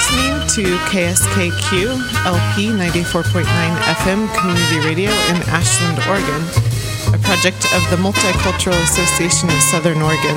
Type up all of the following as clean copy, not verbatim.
listening to KSKQ LP 94.9 FM Community Radio in Ashland, Oregon, a project of the Multicultural Association of Southern Oregon.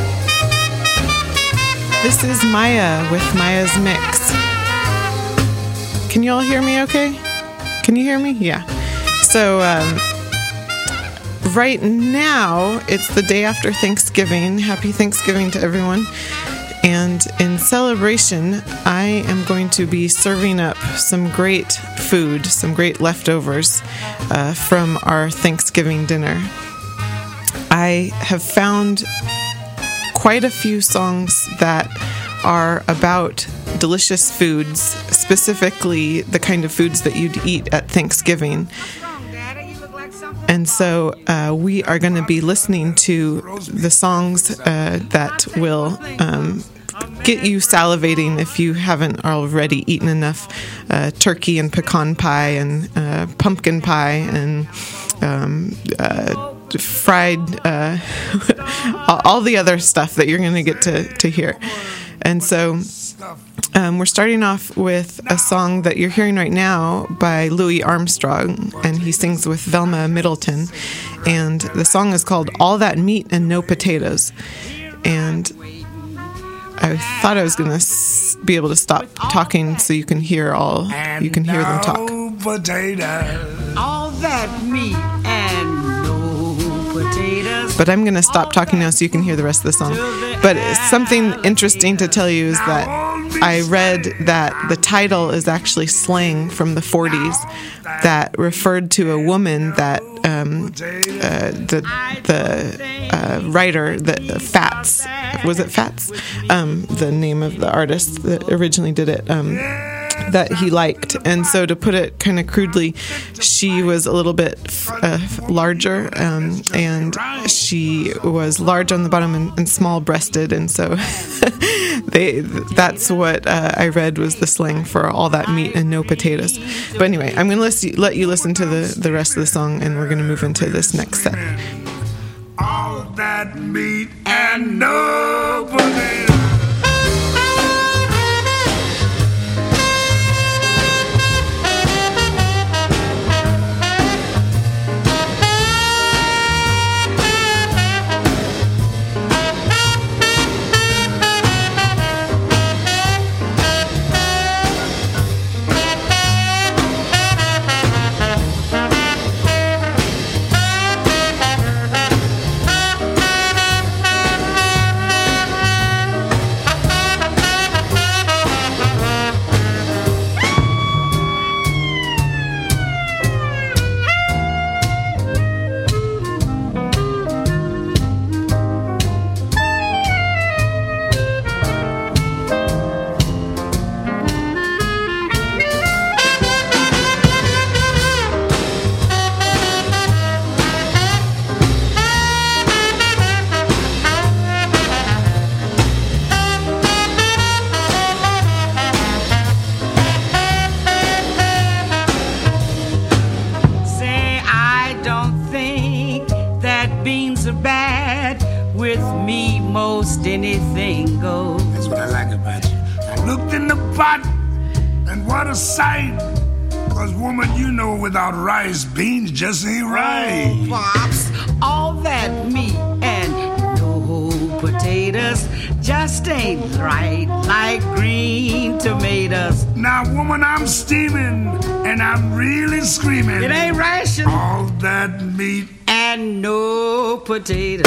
This is Maya with Maya's Mix. Can you all hear me okay? Can you hear me? Yeah. So, right now, it's the day after Thanksgiving. Happy Thanksgiving to everyone. And in celebration, I am going to be serving up some great food, some great leftovers from our Thanksgiving dinner. I have found quite a few songs that are about delicious foods, specifically the kind of foods that you'd eat at Thanksgiving. And so we are going to be listening to the songs that will get you salivating if you haven't already eaten enough turkey and pecan pie and pumpkin pie and fried, all the other stuff that you're going to get to hear. And so we're starting off with a song that you're hearing right now by Louis Armstrong, and he sings with Velma Middleton. And the song is called All That Meat and No Potatoes. And I thought I was going to be able to stop talking so you can hear them talk. Potatoes. All that meat and no potatoes. But I'm going to stop talking now so you can hear the rest of the song. But something interesting to tell you is that I read that the title is actually slang from the 40s that referred to a woman that the writer, Fats, was it Fats? The name of the artist that originally did it, that he liked. And so to put it kind of crudely, she was a little bit larger, and she was large on the bottom and small-breasted, and so that's what I read was the slang for all that meat and no potatoes. But anyway, I'm going to let you listen to the rest of the song, and we're going to move into this next set. All that meat and no potatoes. Anything goes. That's what I like about you. I looked in the pot, and what a sight. 'Cause woman, you know without rice, beans just ain't right. Oh, Pops, all that meat and no potatoes just ain't right like green tomatoes. Now, woman, I'm steaming, and I'm really screaming. It ain't ration. All that meat and no potatoes.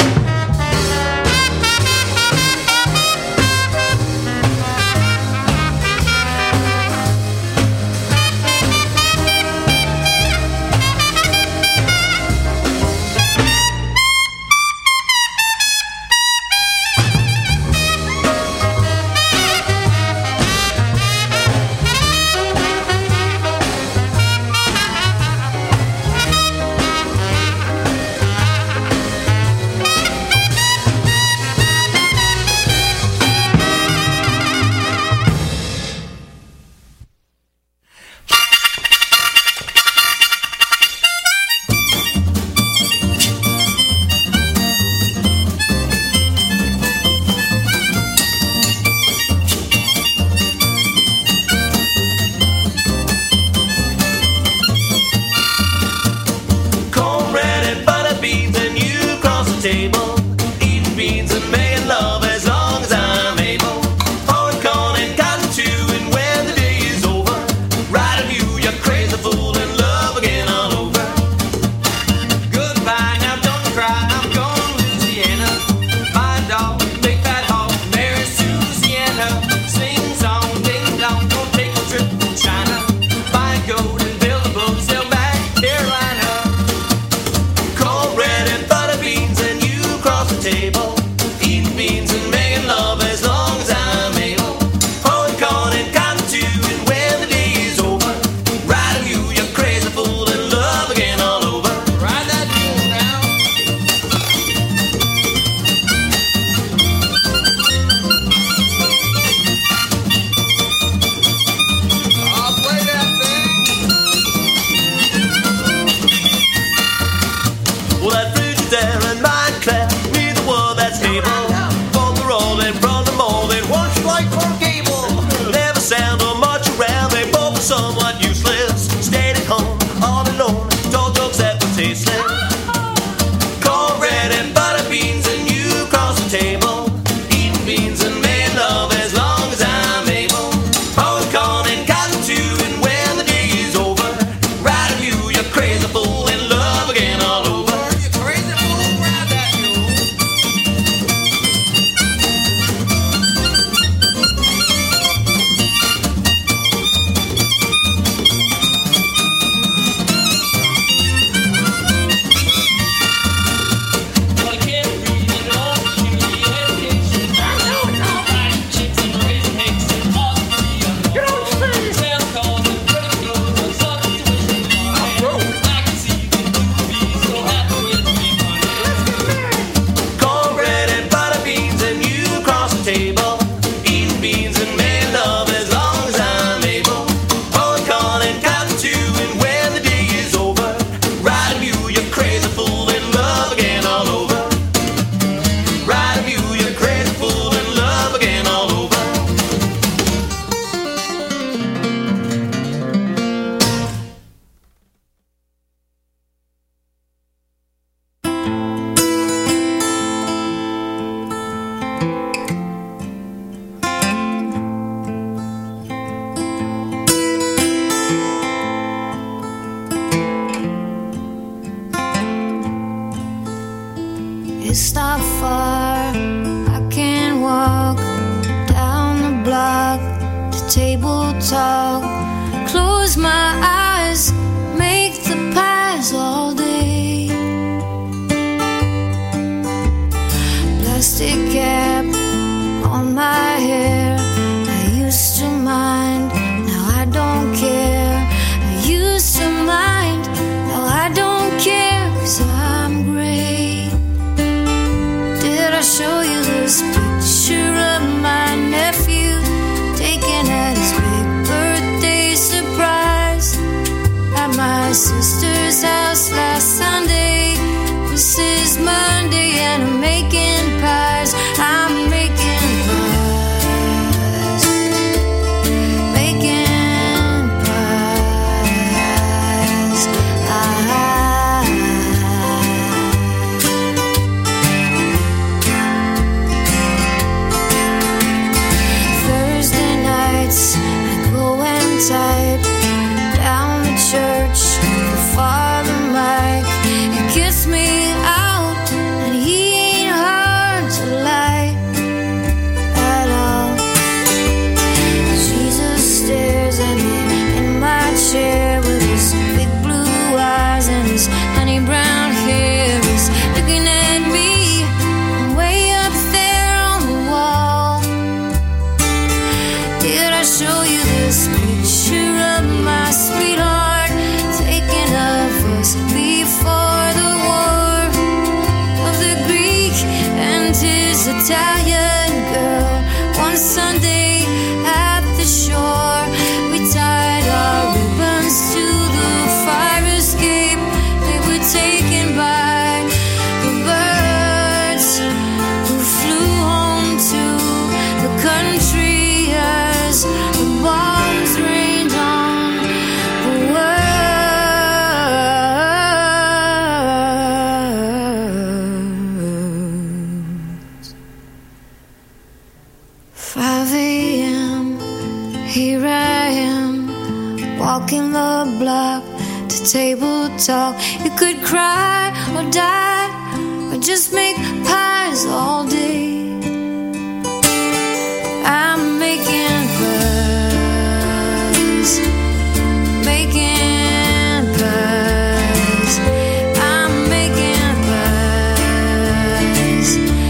table, eating beans and making love as long as I'm able. Pulling corn and cotton too, and when the day is over, riding you, you're crazy fool, in love again all over. Ride that mule now. I'll play that thing. Well, that Frigidaire and Mindclap, neither one that's able. Both are rolling from the mold, and one's like for cable. Never sound or much around, they both are somewhat useless. Stayed at home, all alone, told jokes that were tasteless. Cornbread and butter beans, and you cross the table, eating beans and making love as long as I'm able. Pulling corn and cotton too, and when the day is over, riding you, you're crazy fool, in love again all over. You crazy fool, ride that mule. Well, I can't read it all, give me education. Riding chicks and raising eggs and all three of them. Trail calls and pretty clothes and something to wish me on. I can see the movies so happy with me money. Cornbread and butter beans, and you across the table, eating beans and making love as long as I'm able. Pulling corn and cotton too, and when the day is over, riding you, you're crazy fool, in love again all over. Riding you, you're crazy fool, in love again all over. It's not far, I can walk down the block to table talk. Close my eyes, make the pies all day. Plastic cap on my hair, I used to mind, now I don't care. I used to mind, now I don't care, 'cause I'm gray. Did I show you this picture of my nephew taken at his big birthday surprise at my sister's house last Sunday? This is Monday and I'm making pies. I'm making pies. Making pies. Thursday nights I go and type down the church for Father Mike. He gets me out and he ain't hard to like at all. Jesus stares at me in my chair with his big blue eyes and his honey brown hair. He's looking at me from way up there on the wall. Did I show you this picture of my sweetheart taken of us before the war? Of the Greek and his Italian girl. One Sunday at the shore, we tied our ribbons to the fire escape. They were taken by the birds who flew home to the country as the bombs rained on the world. 5 a.m. Here I am, walking the block to table talk. You could cry or die or just make pies all day. I'm making pies, making pies. I'm making pies.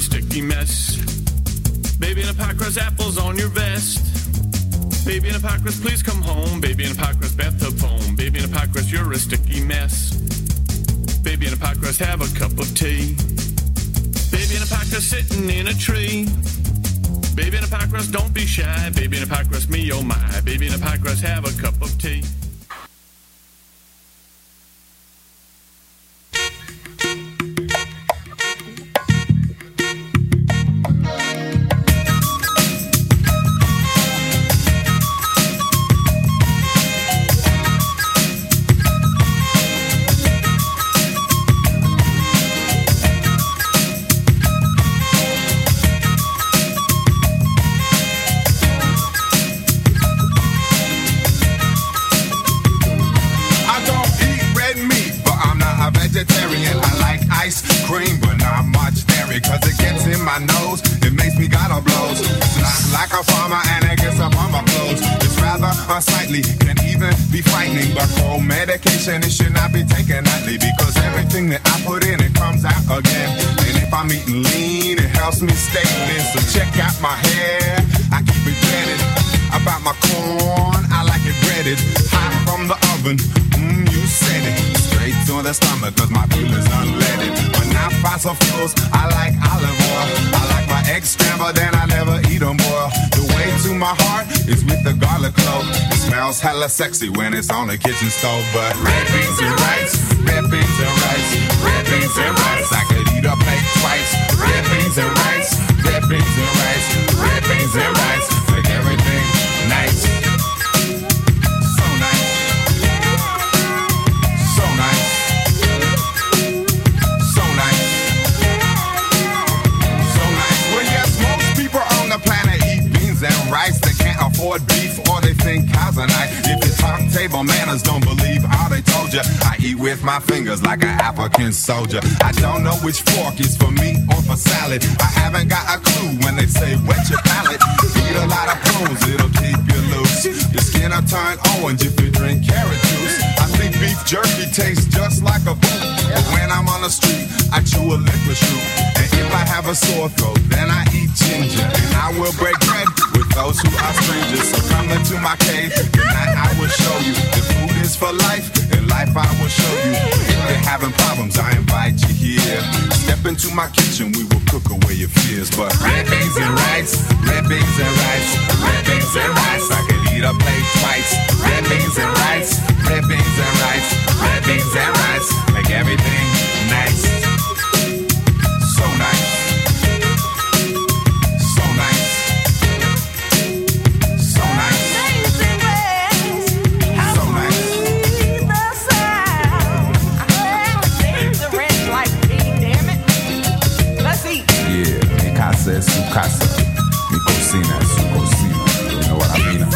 sticky mess. Baby in a pie crust, apples on your vest. Baby in a pie crust, please come home. Baby in a pie crust, bathtub foam. Baby in a pie crust, you're a sticky mess. Baby in a pie crust, have a cup of tea. Baby in a pie crust, sitting in a tree. Baby in a pie crust, don't be shy. Baby in a pie crust, me oh my. Baby in a pie crust, have a cup of tea. Unsightly, can even be frightening, but cold medication it should not be taken lightly, because everything that I put in it comes out again. And if I'm eating lean, it helps me stay thin. So check out my hair, I keep it dreaded. About my corn, I like it breaded, hot from the oven. You said it, straight to the stomach, cause my food is unleaded. When I fossil fuels, I like olive oil. I like my eggs scrambled, then I never eat them boiled. The way to my heart is with the garlic clove. It smells hella sexy when it's on the kitchen stove. But red beans and rice, red beans and rice, red beans and rice. I could eat a plate twice. Red beans and rice, red beans and rice, red beans and rice. Make everything nice. So nice. So nice. So nice. So nice. Well, yes, most people on the planet eat beans and rice. They can't afford beef or they think cows are nice. If you talk table manners, don't believe all they told you. I eat with my fingers like an African soldier. I don't know which fork is for meat or for salad. I haven't got a clue when they say wet your palate. Eat a lot of prunes, it'll keep you loose. Your skin will turn orange if you drink carrot juice. I think beef jerky tastes just like a boot. But when I'm on the street, I chew a licorice root. And if I have a sore throat, then I eat ginger. And I will break bread with those who are strangers. So come into my cave, tonight I will show you. The food is for life, and life I will show you. If you're having problems, I invite you here. Step into my kitchen, we will cook away your fears. But red beans and rice, red beans and rice, red beans and rice. I could eat a plate twice. Red beans and rice, red beans and rice, red beans and rice. Make everything nice. So nice. So nice. So nice. So nice. Yeah, mi casa es su casa. Mi cocina es su cocina. You know what I mean?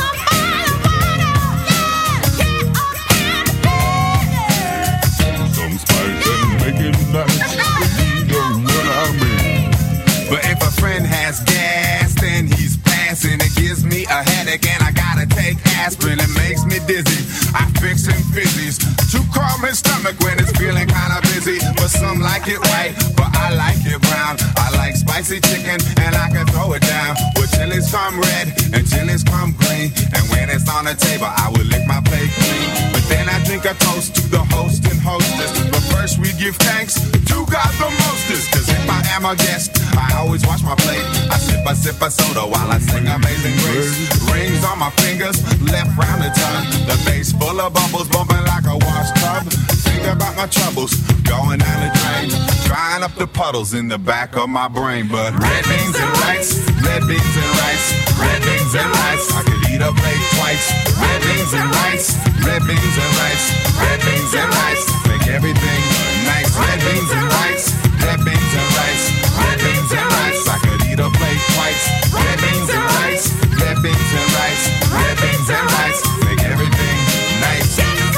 Some spice and make it nice. You know what I mean? But if a friend has gas, then he's passing. It gives me a headache and I gotta take aspirin. It makes me dizzy. I fix him fizzies to calm his stomach when it's feeling kinda busy. But some like it white, but I like it brown. I like spicy chicken and I can throw it down. Well, chilies come red and chilies come green. And when it's on the table, I will lick my plate clean. But then I drink a toast to the host and hostess. But first we give thanks to God the mostest. Cause if I am a guest, I always wash my plate. I sip a soda while I sing Amazing Grace. Rings on my fingers, left round the tongue. The bass full of bubbles, bumping like a wash tub. Think about my troubles, going down the drain. Drying up the puddles in the back of my brain. But red beans and rice, red beans and rice, red beans and rice. I could eat a plate twice. Red beans and rice, red beans and rice, red beans and rice. Make everything nice. Red beans and rice, red beans and rice, red beans and rice. I could eat a plate twice. Red beans and rice, red beans and rice, red beans and rice. Make everything nice.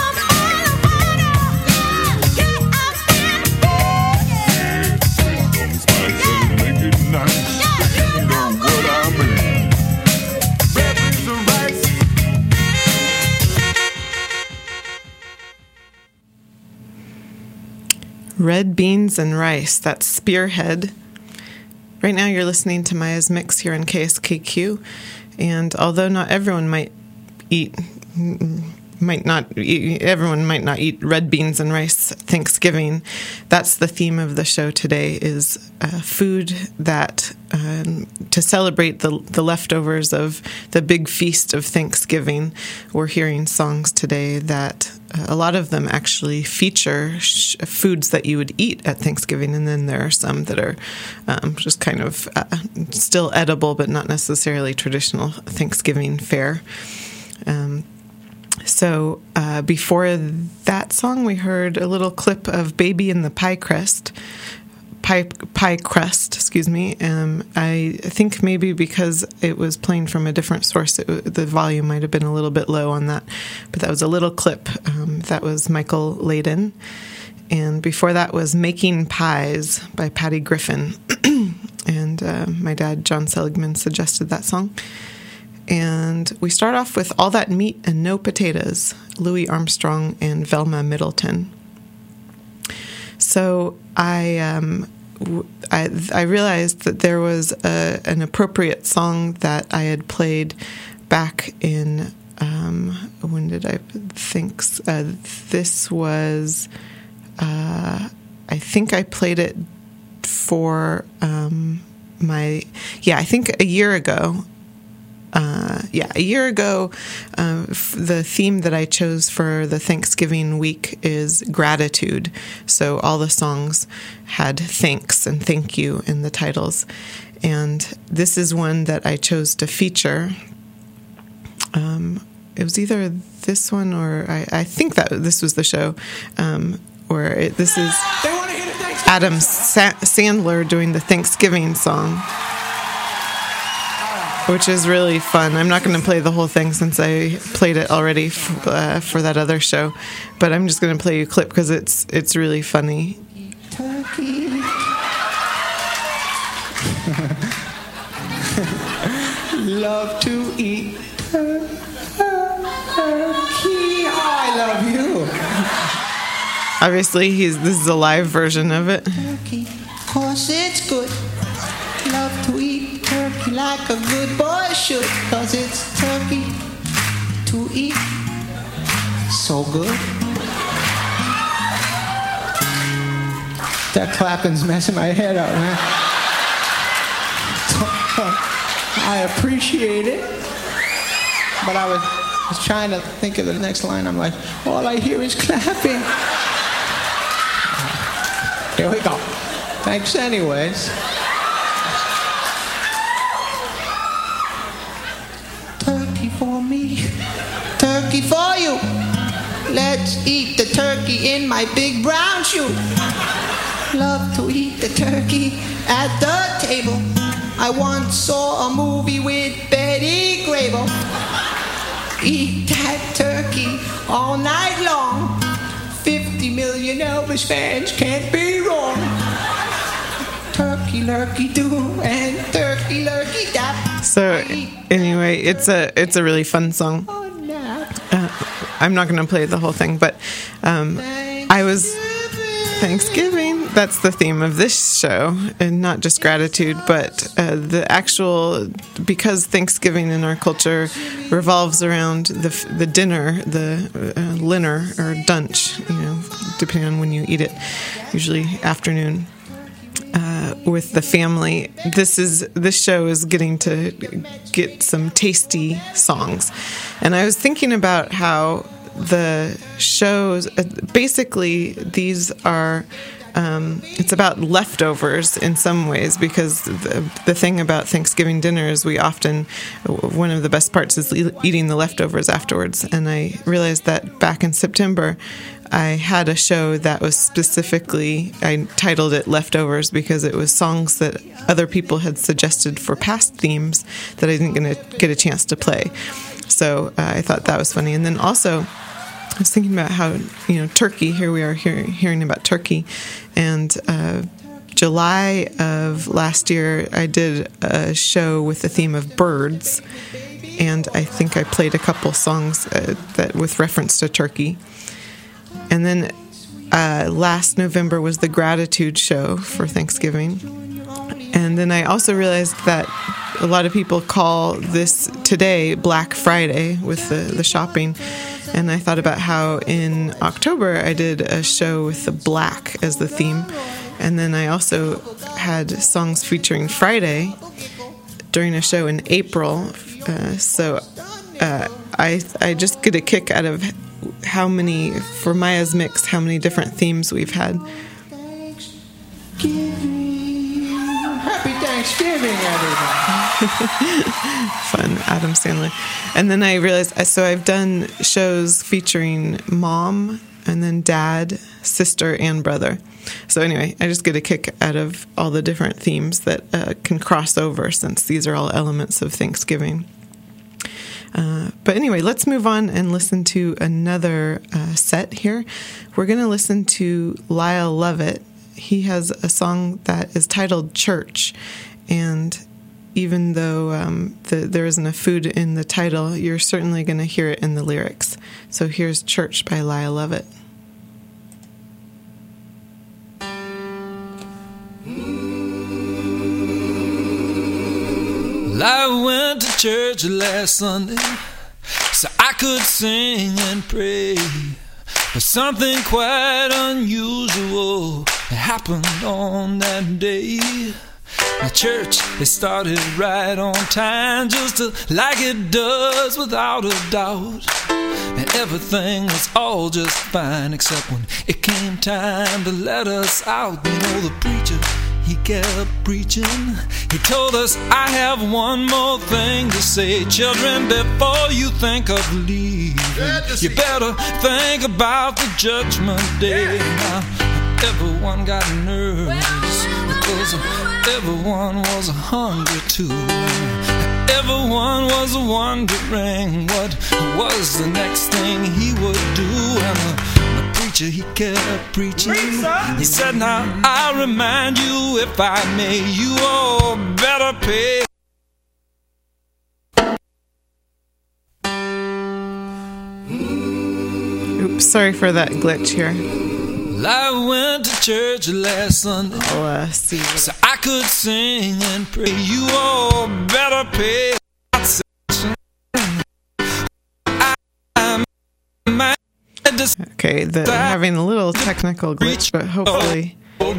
Some spice and make it nice. You know what I mean? Red beans and rice. Red beans and rice. That's Spearhead. Right now you're listening to Maya's Mix here on KSKQ, and although not everyone everyone might not eat red beans and rice Thanksgiving, that's the theme of the show today, is food that to celebrate the leftovers of the big feast of Thanksgiving. We're hearing songs today that a lot of them actually feature foods that you would eat at Thanksgiving, and then there are some that are just kind of still edible but not necessarily traditional Thanksgiving fare. So before that song, we heard a little clip of Baby in the Pie Crust. Excuse me. I think maybe because it was playing from a different source, the volume might have been a little bit low on that. But that was a little clip. That was Michael Layden. And before that was Making Pies by Patty Griffin. And my dad, John Seligman, suggested that song. And we start off with All That Meat and No Potatoes, Louis Armstrong and Velma Middleton. So I realized that there was an appropriate song that I had played back in, when did I think? This was, I think I played it for I think a year ago. A year ago, the theme that I chose for the Thanksgiving week is gratitude. So all the songs had thanks and thank you in the titles. And this is one that I chose to feature. It was either this one or I think that this was the show. This is Adam Sandler doing the Thanksgiving song, which is really fun. I'm not going to play the whole thing since I played it already for that other show, but I'm just going to play you a clip because it's really funny. Turkey. Love to eat turkey. Oh, I love you. Obviously, this is a live version of it. Turkey, 'cause it's good. Love to eat turkey like a good boy should, 'cause it's turkey to eat so good. That clapping's messing my head up, man. I appreciate it, but I was trying to think of the next line. I'm like, all I hear is clapping. Here we go. Thanks anyways. Turkey for me, turkey for you. Let's eat the turkey in my big brown shoe. Love to eat the turkey at the table. I once saw a movie with Betty Grable. Eat that turkey all night long. 50 million Elvis fans can't be wrong. Turkey lurkey do and turkey lurkey dap. So anyway, it's a really fun song. I'm not going to play the whole thing, but Thanksgiving. That's the theme of this show, and not just gratitude, but the actual, because Thanksgiving in our culture revolves around the dinner, the dinner or dunch, depending on when you eat it, usually afternoon. With the family, this show is getting to get some tasty songs, and I was thinking about how the shows basically these are it's about leftovers in some ways, because the thing about Thanksgiving dinner is one of the best parts is eating the leftovers afterwards. And I realized that back in September I had a show that was I titled it Leftovers, because it was songs that other people had suggested for past themes that I didn't get a chance to play. So I thought that was funny. And then also I was thinking about how, turkey, here we are hearing about turkey. And July of last year, I did a show with the theme of birds. And I think I played a couple songs that with reference to turkey. And then last November was the gratitude show for Thanksgiving. And then I also realized that a lot of people call this today Black Friday with the shopping. And I thought about how in October I did a show with the black as the theme. And then I also had songs featuring Friday during a show in April. I just get a kick out of how many, for Maya's Mix, how many different themes we've had. Happy Thanksgiving, everybody. Fun, Adam Sandler. And then I realized, so I've done shows featuring mom and then dad, sister, and brother. So anyway, I just get a kick out of all the different themes that can cross over, since these are all elements of Thanksgiving. But anyway, let's move on and listen to another set here. We're going to listen to Lyle Lovett. He has a song that is titled Church, and even though there isn't a food in the title, you're certainly going to hear it in the lyrics. So here's Church by Lyle Lovett. I went to church last Sunday so I could sing and pray, but something quite unusual happened on that day. The church, it started right on time, just like it does without a doubt. And everything was all just fine, except when it came time to let us out. You know, the preacher, he kept preaching. He told us, I have one more thing to say. Children, before you think of leaving, you better think about the judgment day. Now, everyone got nervous because everyone was hungry too. Everyone was wondering what was the next thing he would do. And the preacher, he kept preaching. He said, now I remind you, if I may, you all better pay. Oops, sorry for that glitch here. I went to church last Sunday I'll see so I could sing and pray. You all better pay attention. Okay, having a little technical glitch, but hopefully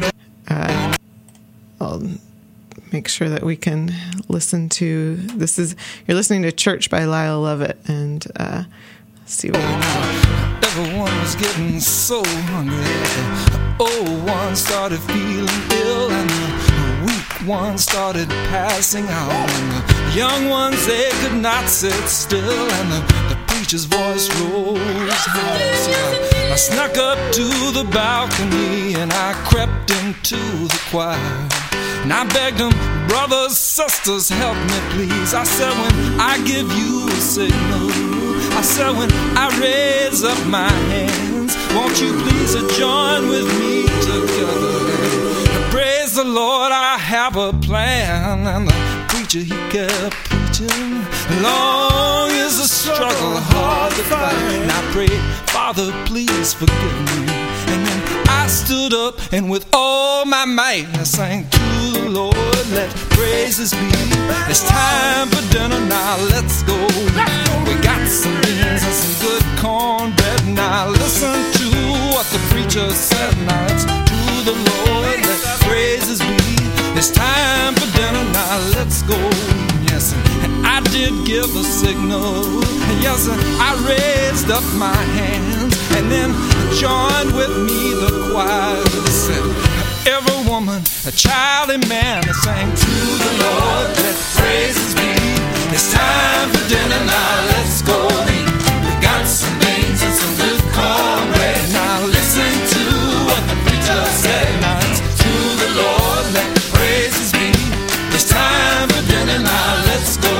I'll make sure that we can listen to you're listening to Church by Lyle Lovett, and let's see what we got. Everyone was getting so hungry. The old one started feeling ill, and the weak ones started passing out, and the young ones, they could not sit still, and the preacher's voice rose high. So I snuck up to the balcony and I crept into the choir, and I begged them, brothers, sisters, help me please. I said, when I give you a signal, I said, when I raise up my hands, won't you please join with me together? Praise the Lord, I have a plan. And the preacher, he kept preaching. Long is the struggle, hard to fight. And I prayed, Father, please forgive me. And then I stood up and with all my might I sang to the Lord, let praises be. It's time for dinner now, let's go. We got some beans and some good cornbread. Now listen to what the preacher said. Now it's to the Lord, let praises be. It's time for dinner now, let's go. Yes, and I did give a signal. Yes, and I raised up my hands, and then joined with me the choir. Said, every woman, a child and man, sang to the Lord, let praises be. It's time for dinner now, let's go. We got some beans and some good cornbread. Now listen to what the preacher said. Now it's to the Lord, let praises be. It's time for dinner now, let's go.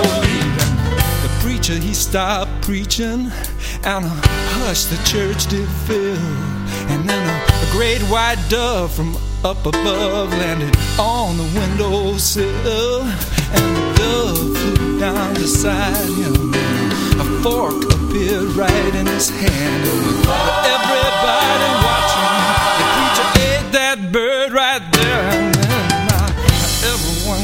The preacher, he stopped preaching, and a hush the church did fill. And then a great white dove from up above landed on the windowsill, and the dove flew down beside him. A fork appeared right in his hand, and with everybody watching, the preacher ate that bird right there. And then everyone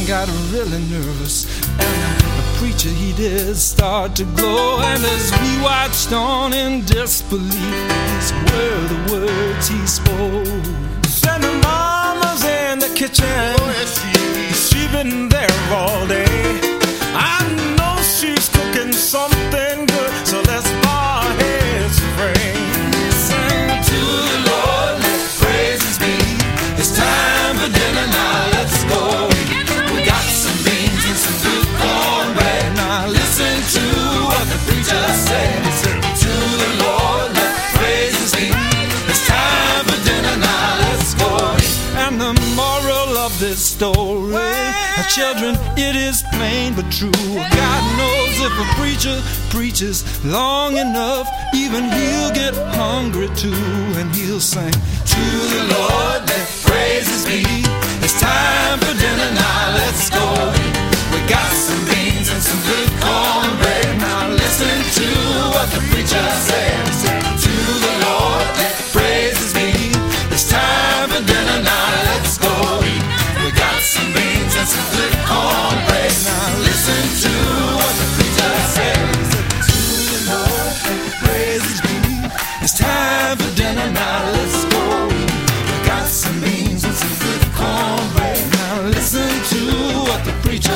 feeling nervous, and the preacher he did start to glow. And as we watched on in disbelief, these were the words he spoke. Said the mama's in the kitchen, she's been there all day. I know she's cooking something good, so let's bow our heads and pray. Sing to the Lord, let praises be. It's time for dinner now, let's go. We got some beans and some good cornbread. Now listen to what the preacher said. To the Lord, let praises be. It's time for dinner now, let's go. And the moral of this story, children, it is plain but true. God knows if a preacher preaches long enough, even he'll get hungry too, and he'll sing, to the Lord, let praises be. It's time for dinner now, let's go. We got some beans and some good cornbread. Now listen to what the preacher says. To the Lord, let praises be. It's time for dinner now, let's go. We got some beans and some good cornbread. Now listen to what the preacher says. To the Lord, let praises be. It's time for dinner now, let's go. We got some beans and some good cornbread. Now listen to what the preacher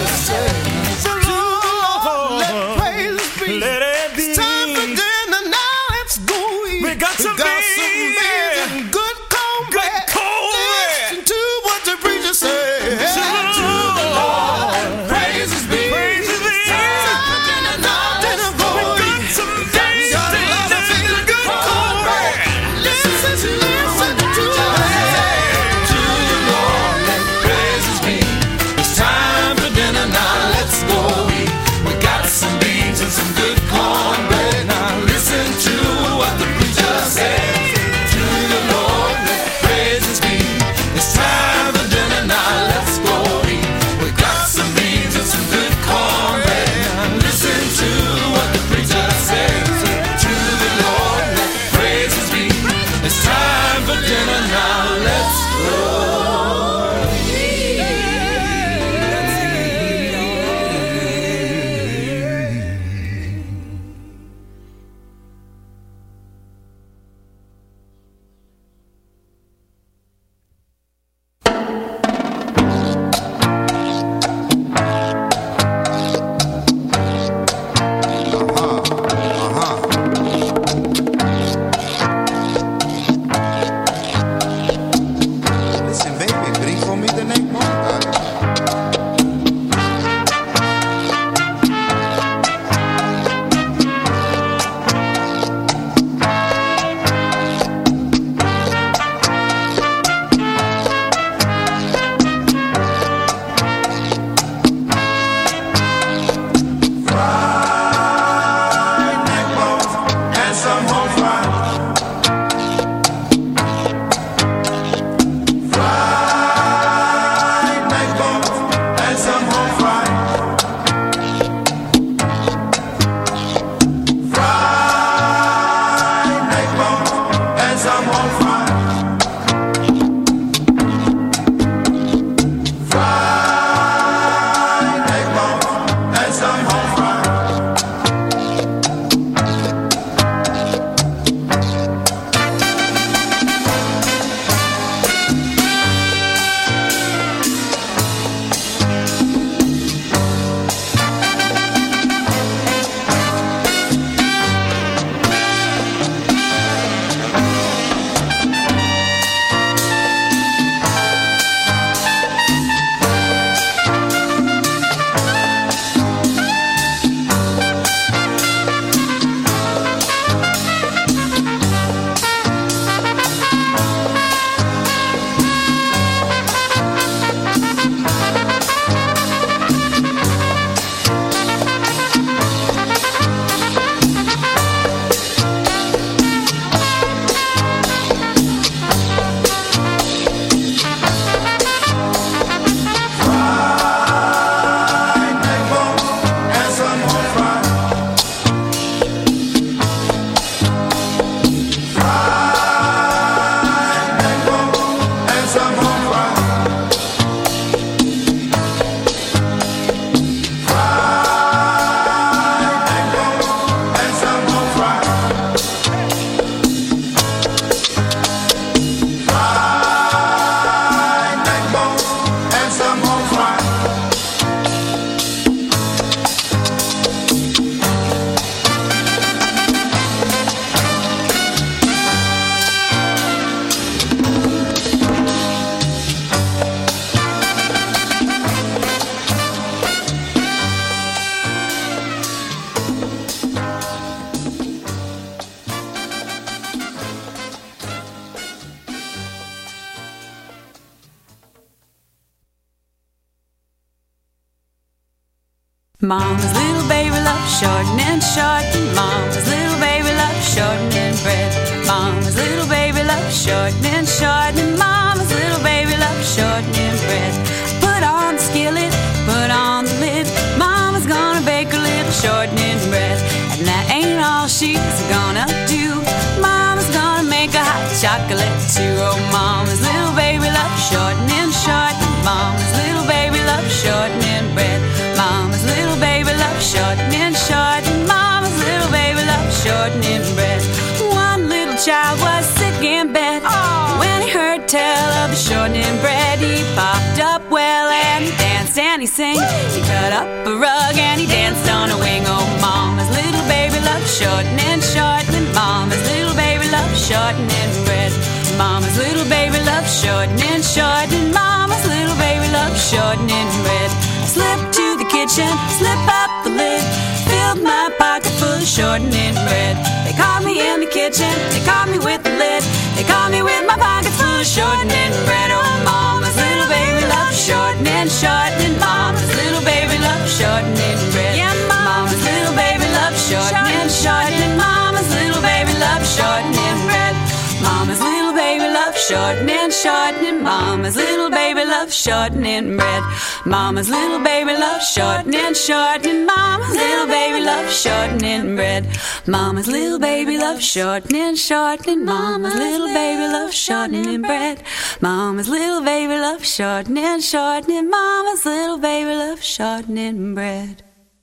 Mama's little baby loves shortening, shortening. Mama's little baby loves shortening bread. Mama's little baby loves shortening, shortening. Mama's little baby loves shortening bread. Put on the skillet, put on the lid. Mama's gonna bake a little shortening bread. And that ain't all she's gonna do. Mama's gonna make a hot chocolate too. Oh, Mama's little baby loves shortening, shortening. Mama's little baby loves shortening bread. Mama's little baby loves shortening, shortening. Mama's little baby loves shortening bread. One little child was sick in bed. When he heard tell of the shortening bread, he popped up well and he danced and he sang. He cut up a rug and he danced on a wing. Oh, Mama's little baby loves shortening, shortening. Mama's little baby loves shortening bread. Mama's little baby loves shortening, shortening. Mama's little baby loves shortening bread. Slipped to the kitchen, slip up the lid, filled my pocket full of shortening bread. They caught me in the kitchen, they caught me with the lid, they caught me with my pocket full of shortening bread. Oh, Mama's little baby loves shortening, shortening. Mama's little baby loves shortening bread. Yeah, Mama's little baby loves shortening, shortening. Mama's little baby loves shortening bread. Mama's little baby loves shortening, shortening. Mama's little baby loves shortening bread. Mama's little baby loves shortening, shortening. Mama's little baby loves shortening bread. Mama's little baby loves shortening, shortening. Mama's little baby loves shortening bread. Mama's little baby loves shortening, shortening. Mama's little baby loves shortening bread.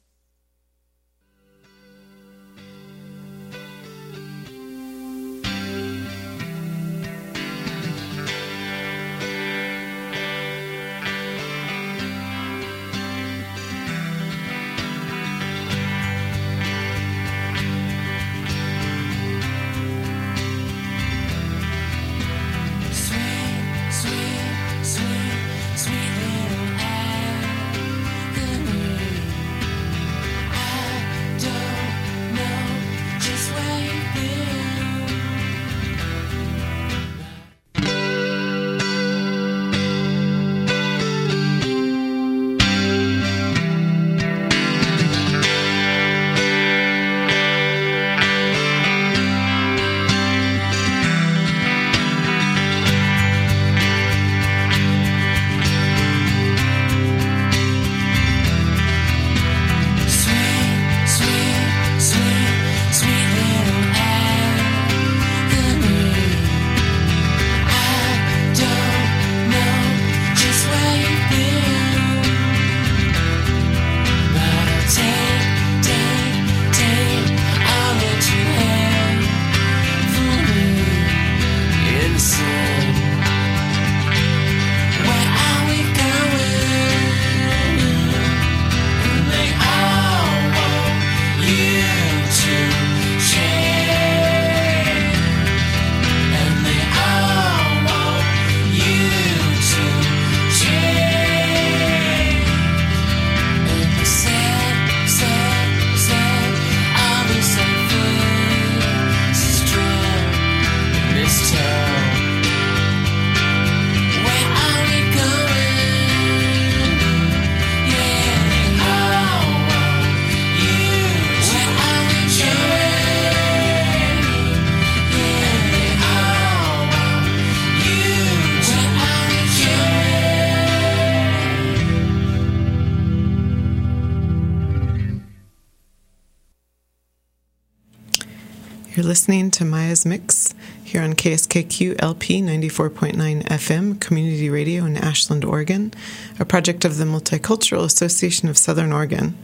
You're listening to Maya's Mix here on KSKQ LP 94.9 FM, community radio in Ashland, Oregon, a project of the Multicultural Association of Southern Oregon.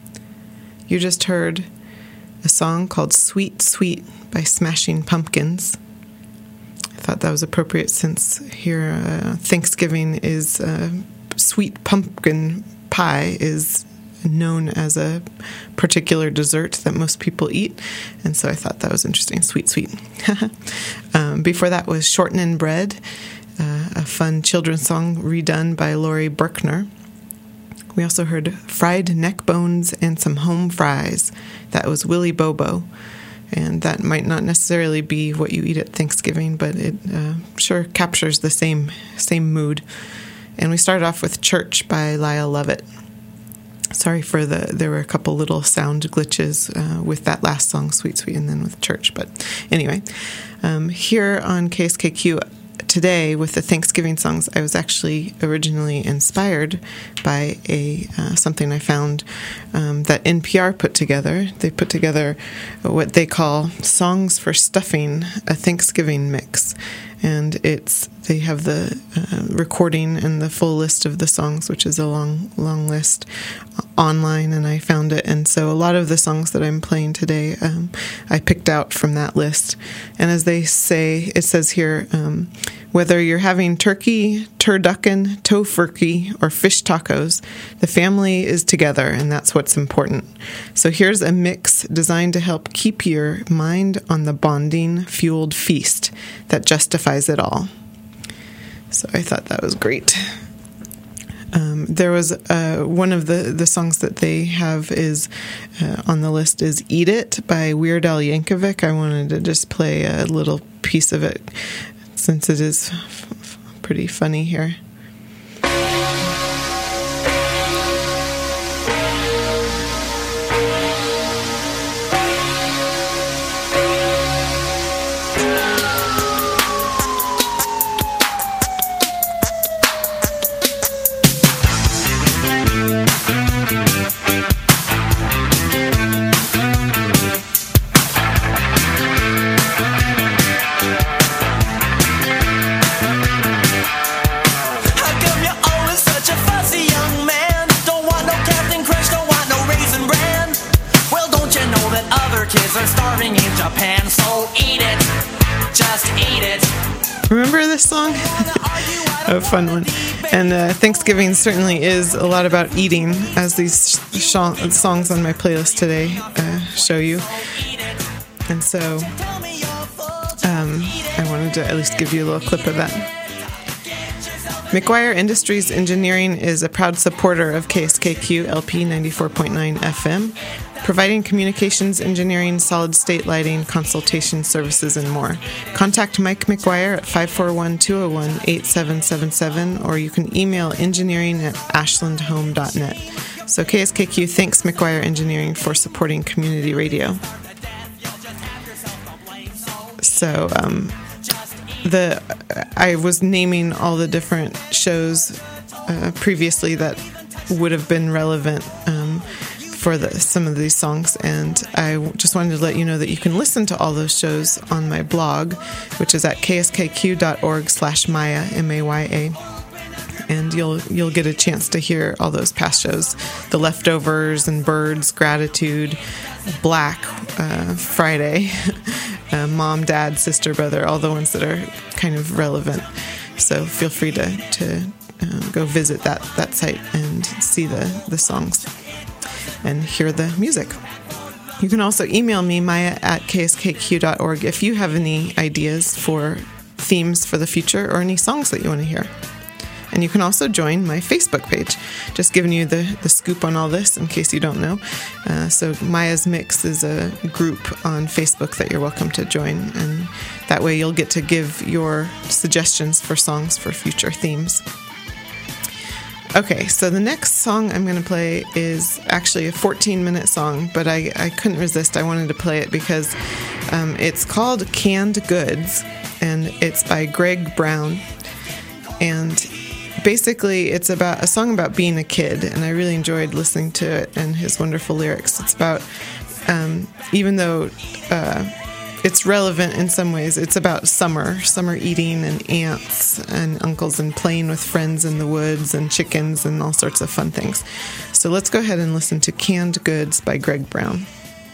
You just heard a song called Sweet Sweet by Smashing Pumpkins. I thought that was appropriate since here Thanksgiving is sweet pumpkin pie is known as a particular dessert that most people eat, and so I thought that was interesting. Sweet, sweet. Before that was Shortening Bread, a fun children's song redone by Laurie Berkner. We also heard Fried Neck Bones and Some Home Fries. That was Willie Bobo, and that might not necessarily be what you eat at Thanksgiving, but it sure captures the same mood. And we started off with Church by Lyle Lovett. Sorry for there were a couple little sound glitches with that last song, Sweet Sweet, and then with Church. But anyway, here on KSKQ today with the Thanksgiving songs, I was actually originally inspired by something I found that NPR put together. They put together what they call Songs for Stuffing, a Thanksgiving mix. And they have the recording and the full list of the songs, which is a long list online, and I found it. And so a lot of the songs that I'm playing today, I picked out from that list. And as they say, it says here, whether you're having turkey, turducken, tofurkey, or fish tacos, the family is together, and that's what's important. So here's a mix designed to help keep your mind on the bonding-fueled feast that justifies it all. So I thought that was great. There was one of the songs that they have is on the list is Eat It by Weird Al Yankovic. I wanted to just play a little piece of it since it is pretty funny here. Remember this song? A fun one. And Thanksgiving certainly is a lot about eating, as these songs on my playlist today show you. And so I wanted to at least give you a little clip of that. McGuire Industries Engineering is a proud supporter of KSKQ LP 94.9 FM, providing communications engineering, solid-state lighting, consultation services, and more. Contact Mike McGuire at 541-201-8777, or you can email engineering@ashlandhome.net. So KSKQ thanks McGuire Engineering for supporting community radio. So I was naming all the different shows previously that would have been relevant for some of these songs, and I just wanted to let you know that you can listen to all those shows on my blog, which is at kskq.org/Maya, M-A-Y-A, and you'll get a chance to hear all those past shows, The Leftovers and Birds, Gratitude, Black, Friday, Mom, Dad, Sister, Brother, all the ones that are kind of relevant. So feel free to go visit that site and see the songs and hear the music. You can also email me, Maya at kskq.org, if you have any ideas for themes for the future or any songs that you want to hear. And you can also join my Facebook page. Just giving you the scoop on all this in case you don't know. So Maya's Mix is a group on Facebook that you're welcome to join. And that way you'll get to give your suggestions for songs for future themes. Okay, so the next song I'm going to play is actually a 14-minute song, but I couldn't resist. I wanted to play it because it's called Canned Goods, and it's by Greg Brown. And basically, it's about a song about being a kid, and I really enjoyed listening to it and his wonderful lyrics. It's about, even though it's relevant in some ways, it's about summer eating and aunts and uncles and playing with friends in the woods and chickens and all sorts of fun things. So let's go ahead and listen to Canned Goods by Greg Brown.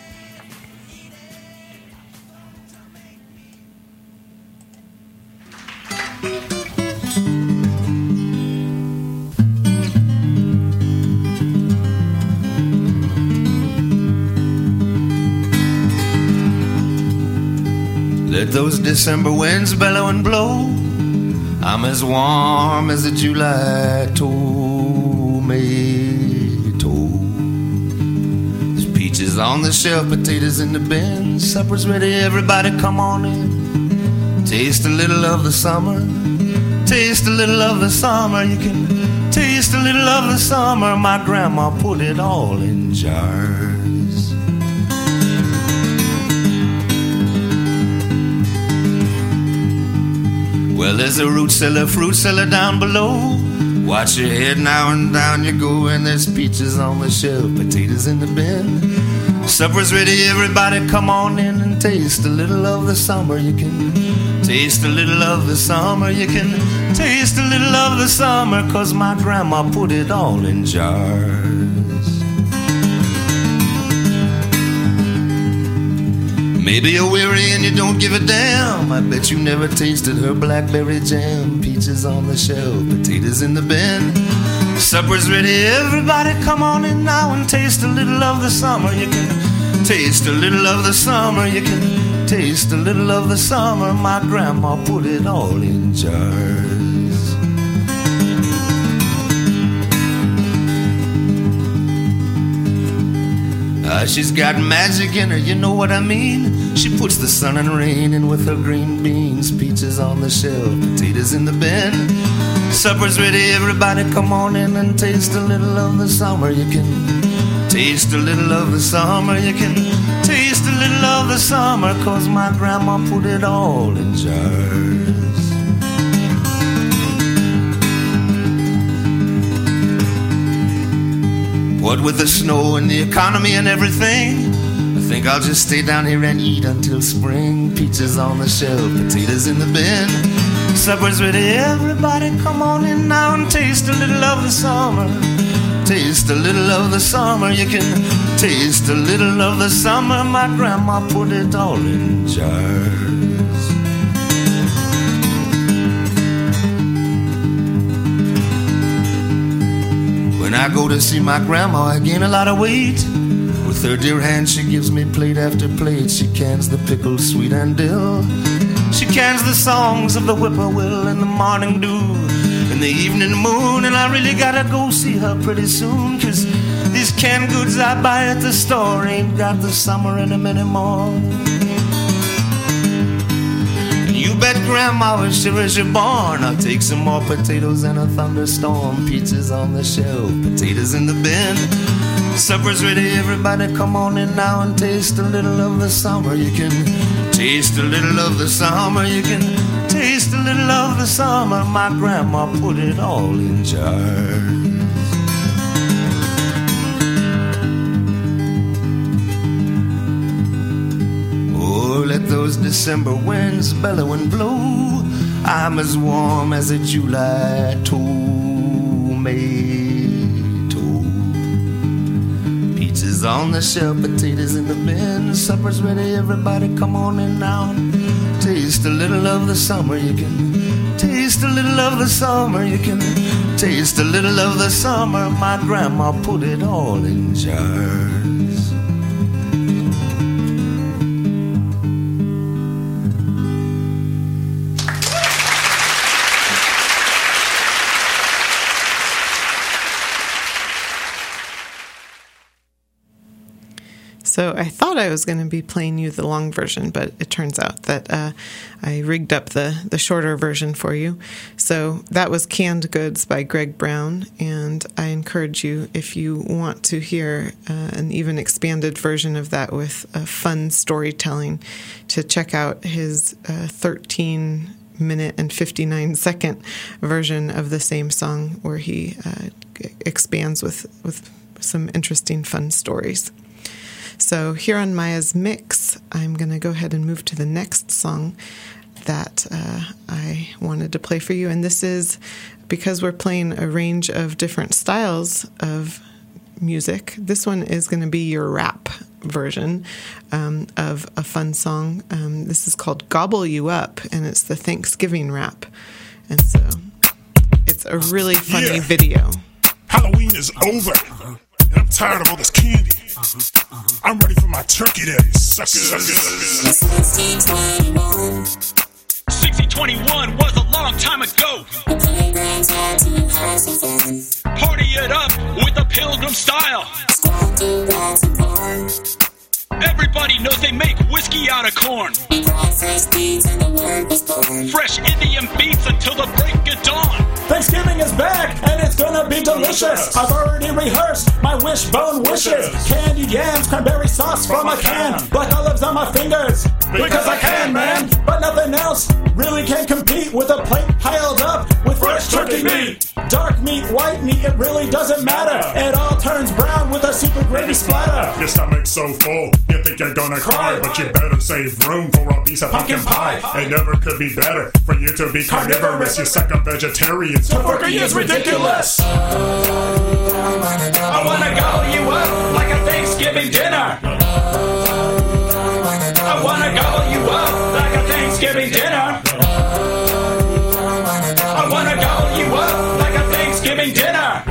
Let those December winds bellow and blow. I'm as warm as a July tomato. There's peaches on the shelf, potatoes in the bin. Supper's ready, everybody come on in. Taste a little of the summer. Taste a little of the summer. You can taste a little of the summer. My grandma put it all in jars. Well, there's a root cellar, fruit cellar down below. Watch your head now and down you go. And there's peaches on the shelf, potatoes in the bin. Supper's ready, everybody come on in and taste a little of the summer. You can taste a little of the summer. You can taste a little of the summer, 'cause my grandma put it all in jars. Maybe you're weary and you don't give a damn. I bet you never tasted her blackberry jam. Peaches on the shelf, potatoes in the bin. Supper's ready, everybody come on in now and taste a little of the summer. You can taste a little of the summer. You can taste a little of the summer. My grandma put it all in jars. She's got magic in her, you know what I mean. She puts the sun and rain in with her green beans. Peaches on the shelf, potatoes in the bin. Supper's ready, everybody come on in and taste a little of the summer. You can taste a little of the summer. You can taste a little of the summer, 'cause my grandma put it all in jars. What with the snow and the economy and everything, I think I'll just stay down here and eat until spring. Peaches on the shelf, potatoes in the bin. Supper's ready, everybody come on in now and taste a little of the summer. Taste a little of the summer. You can taste a little of the summer. My grandma put it all in jars. When I go to see my grandma, I gain a lot of weight. With her dear hand, she gives me plate after plate. She cans the pickles, sweet and dill. She cans the songs of the whippoorwill in the morning dew, in the evening moon. And I really gotta go see her pretty soon, 'cause these canned goods I buy at the store ain't got the summer in them anymore. You bet grandma was sure as you're born, I'll take some more potatoes and a thunderstorm. Peaches on the shelf, potatoes in the bin. Supper's ready, everybody come on in now and taste a little of the summer. You can taste a little of the summer. You can taste a little of the summer. My grandma put it all in jars. Oh, let those December winds bellow and blow. I'm as warm as a July tomato. Peaches on the shelf, potatoes in the bin. Supper's ready, everybody come on in now and taste a little of the summer. You can taste a little of the summer. You can taste a little of the summer. My grandma put it all in jars. So I thought I was going to be playing you the long version, but it turns out that I rigged up the shorter version for you. So that was Canned Goods by Greg Brown, and I encourage you, if you want to hear an even expanded version of that with fun storytelling, to check out his 13-minute and 59-second version of the same song, where he expands with some interesting fun stories. So here on Maya's Mix, I'm going to go ahead and move to the next song that I wanted to play for you. And this is, because we're playing a range of different styles of music, this one is going to be your rap version of a fun song. This is called Gobble You Up, and it's the Thanksgiving rap. And so it's a really funny video. Halloween is over, and I'm tired of all this candy. I'm ready for my turkey day, suckers. 6021 was a long time ago. Party it up with a Pilgrim style. Everybody knows they make whiskey out of corn. Fresh Indian beats until the break of dawn. Thanksgiving is back, and it's gonna be delicious. I've already rehearsed my wishbone wishes. Candied yams, cranberry sauce from a can, black olives on my fingers, because I can, man. But nothing else really can compete with a plate piled up with fresh turkey meat. Dark meat, white meat, it really doesn't matter. It all turns brown with a super gravy splatter. Your stomach's so full, you think you're gonna cry, but you better save room for a piece of pumpkin pie. It never could be better for you to be carnivorous. You second vegetarians. Tofurkey is ridiculous. I wanna gobble you up like a Thanksgiving dinner. I wanna gobble you up like a Thanksgiving dinner. I wanna gobble you up like a Thanksgiving dinner.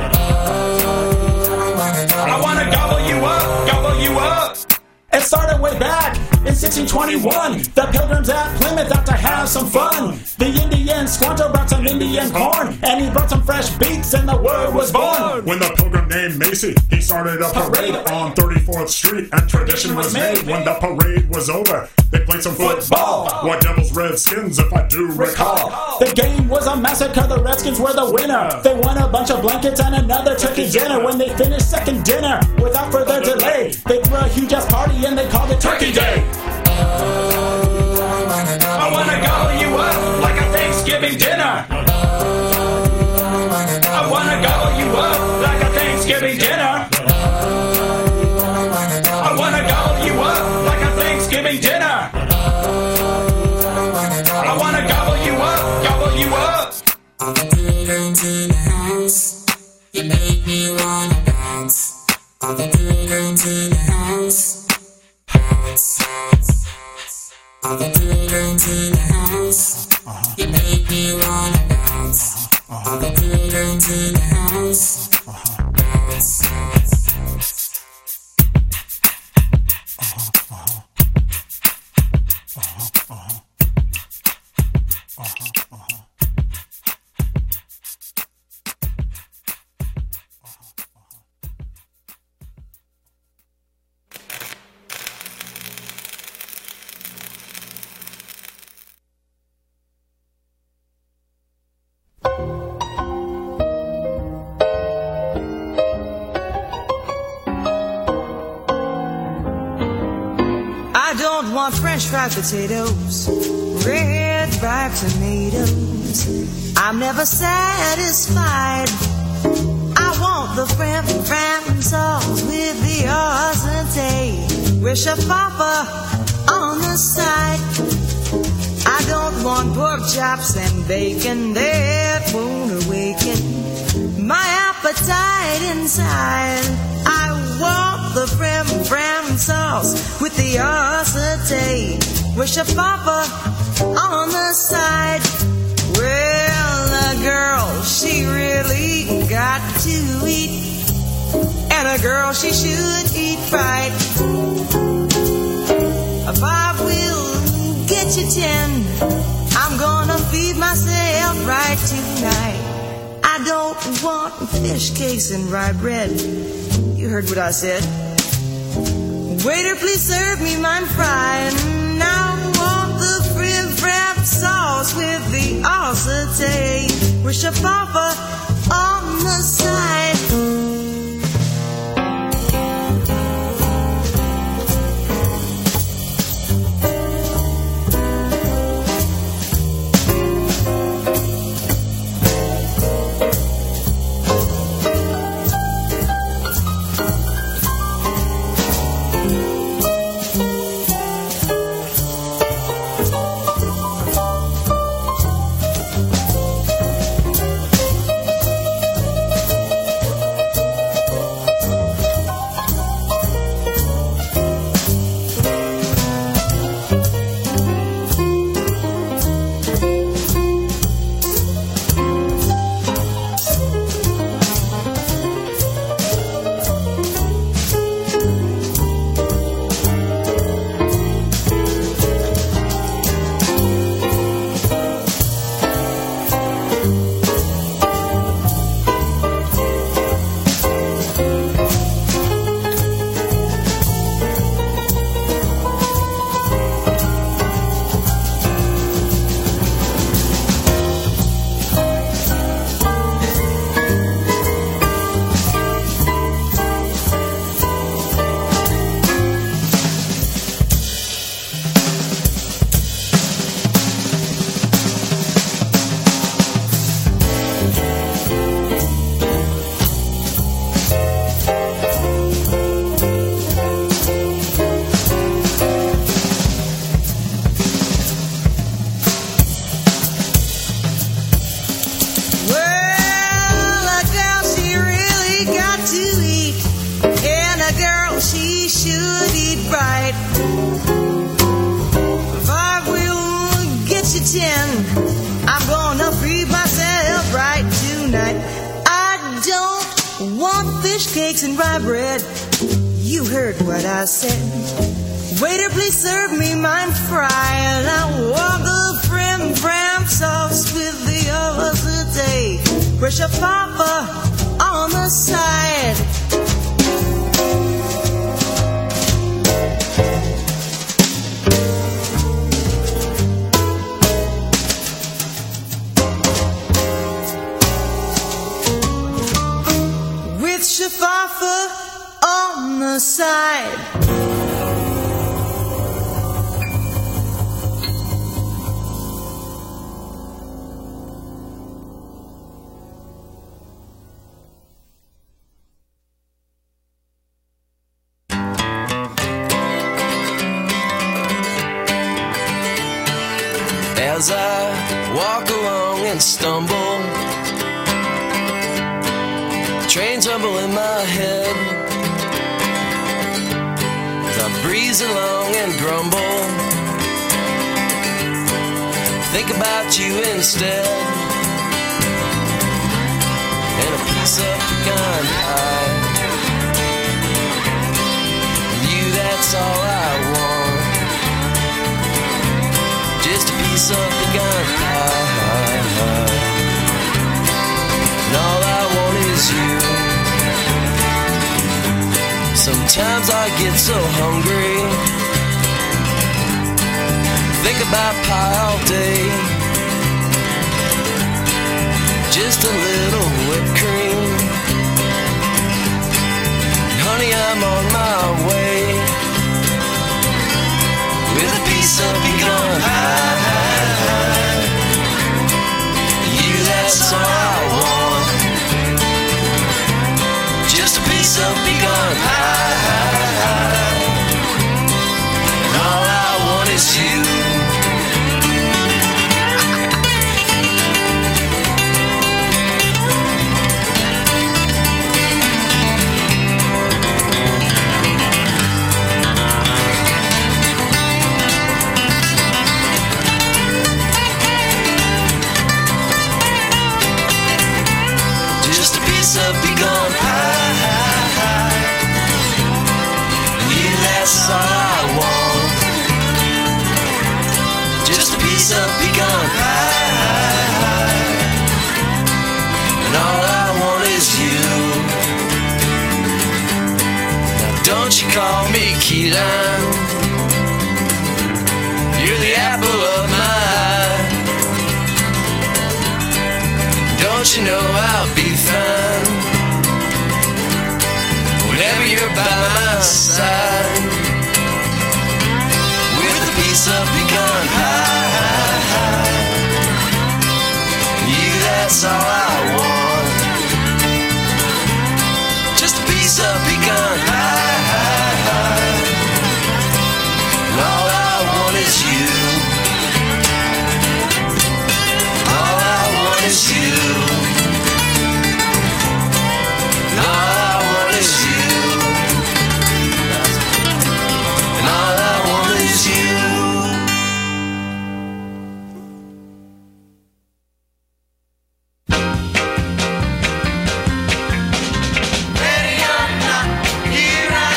I wanna gobble you up, gobble you up. It started way back in 1621. The Pilgrims at Plymouth out to have some fun. The Indian Squanto brought some Indian corn, and he brought some fresh beets, and the word was born. When the pilgrim named Macy, he started a parade on 34th Street, and tradition was made. When the parade was over, they played some football. What Devils Redskins, if I do recall. The game was a massacre, the Redskins were the winner. They won a bunch of blankets and another turkey dinner. When they finished second dinner, without further delay, they threw a huge ass party and they called it Turkey Day. I wanna gobble you up like a Thanksgiving dinner. I wanna gobble you up like a Thanksgiving dinner. I wanna gobble you up like a Thanksgiving dinner. I wanna gobble you up, gobble you up. All the pilgrims in the house, you make me wanna dance. All the pilgrims in the house. All the pilgrims in the house, you make me wanna dance. All the pilgrims in the house, dance. French fried potatoes, red fried tomatoes. I'm never satisfied. I want the frim sauce with the sauté. Wish a papa on the side. I don't want pork chops and bacon that won't awaken my appetite inside. I want the frim sauce with the sauté. Wish a papa on the side. Well, a girl, she really got to eat, and a girl, she should eat right. If I will get you 10, I'm gonna feed myself right tonight. I don't want fish cakes and rye bread. You heard what I said. Waiter, please serve me mine fried. Now I want the frim sauce with the sauté. Wish a papa on the side. 10. I'm gonna feed myself right tonight. I don't want fish cakes and rye bread. You heard what I said. Waiter, please serve me mine fried. I want the prim pram sauce with the others today. Pressure papa on the side. With shafafa on the side. As I walk along and stumble, trains rumble in my head. As I breeze along and grumble, think about you instead. And a piece of pecan pie. You, that's all I want. Just a piece of pecan pie. And all I want is you. Sometimes I get so hungry, think about pie all day. Just a little whipped cream. Honey, I'm on my way with a piece of pecan pie. You, that's all I want. Just a piece of pecan pie. And all I want is you. Just a piece of pecan pie. You, that's all I want. Just a piece of pecan pie. And all I want is you. Now don't you call me key lime. You're the apple of my eye. Don't you know I'll be fine whenever you're by my side with a piece of pecan pie. You, that's all I want. Just a piece of pecan pie. And all I want is you. All I want is you. And all I want is you. And all I want is you. Ready or not, here I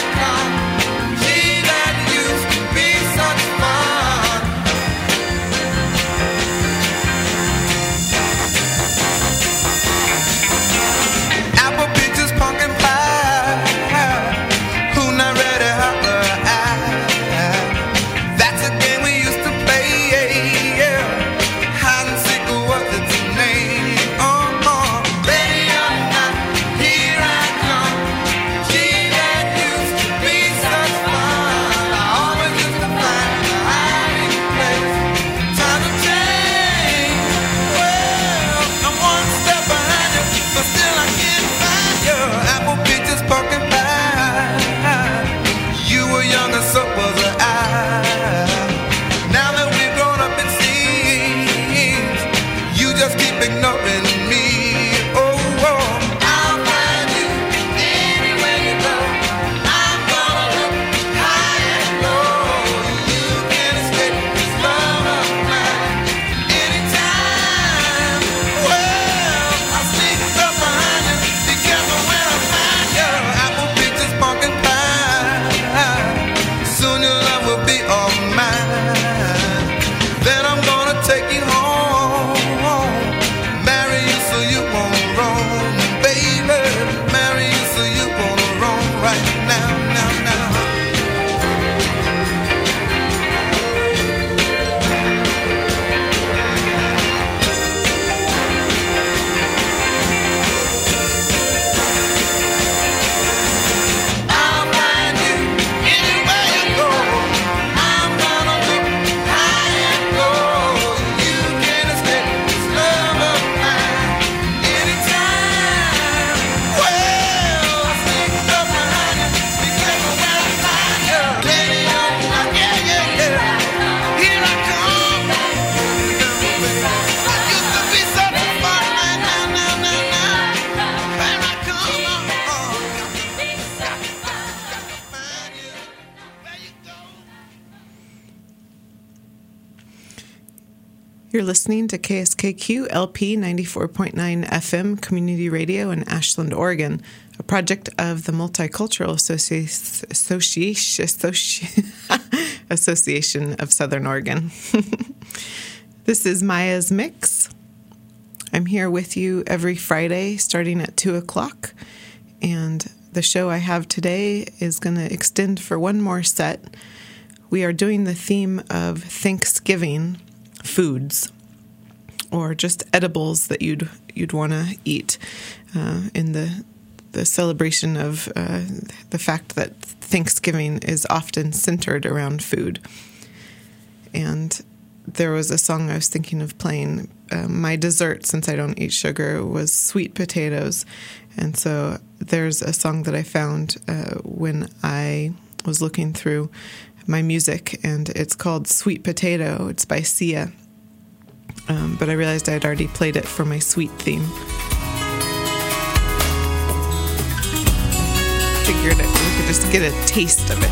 You're listening to KSKQ LP 94.9 FM Community Radio in Ashland, Oregon, a project of the Multicultural Association of Southern Oregon. This is Maya's Mix. I'm here with you every Friday starting at 2 o'clock, and the show I have today is going to extend for one more set. We are doing the theme of Thanksgiving foods, or just edibles that you'd want to eat in the celebration of the fact that Thanksgiving is often centered around food. And there was a song I was thinking of playing. My dessert, since I don't eat sugar, was sweet potatoes. And so there's a song that I found when I was looking through my music, and it's called Sweet Potato. It's by Sia. But I realized I'd already played it for my sweet theme. Figured we could just get a taste of it.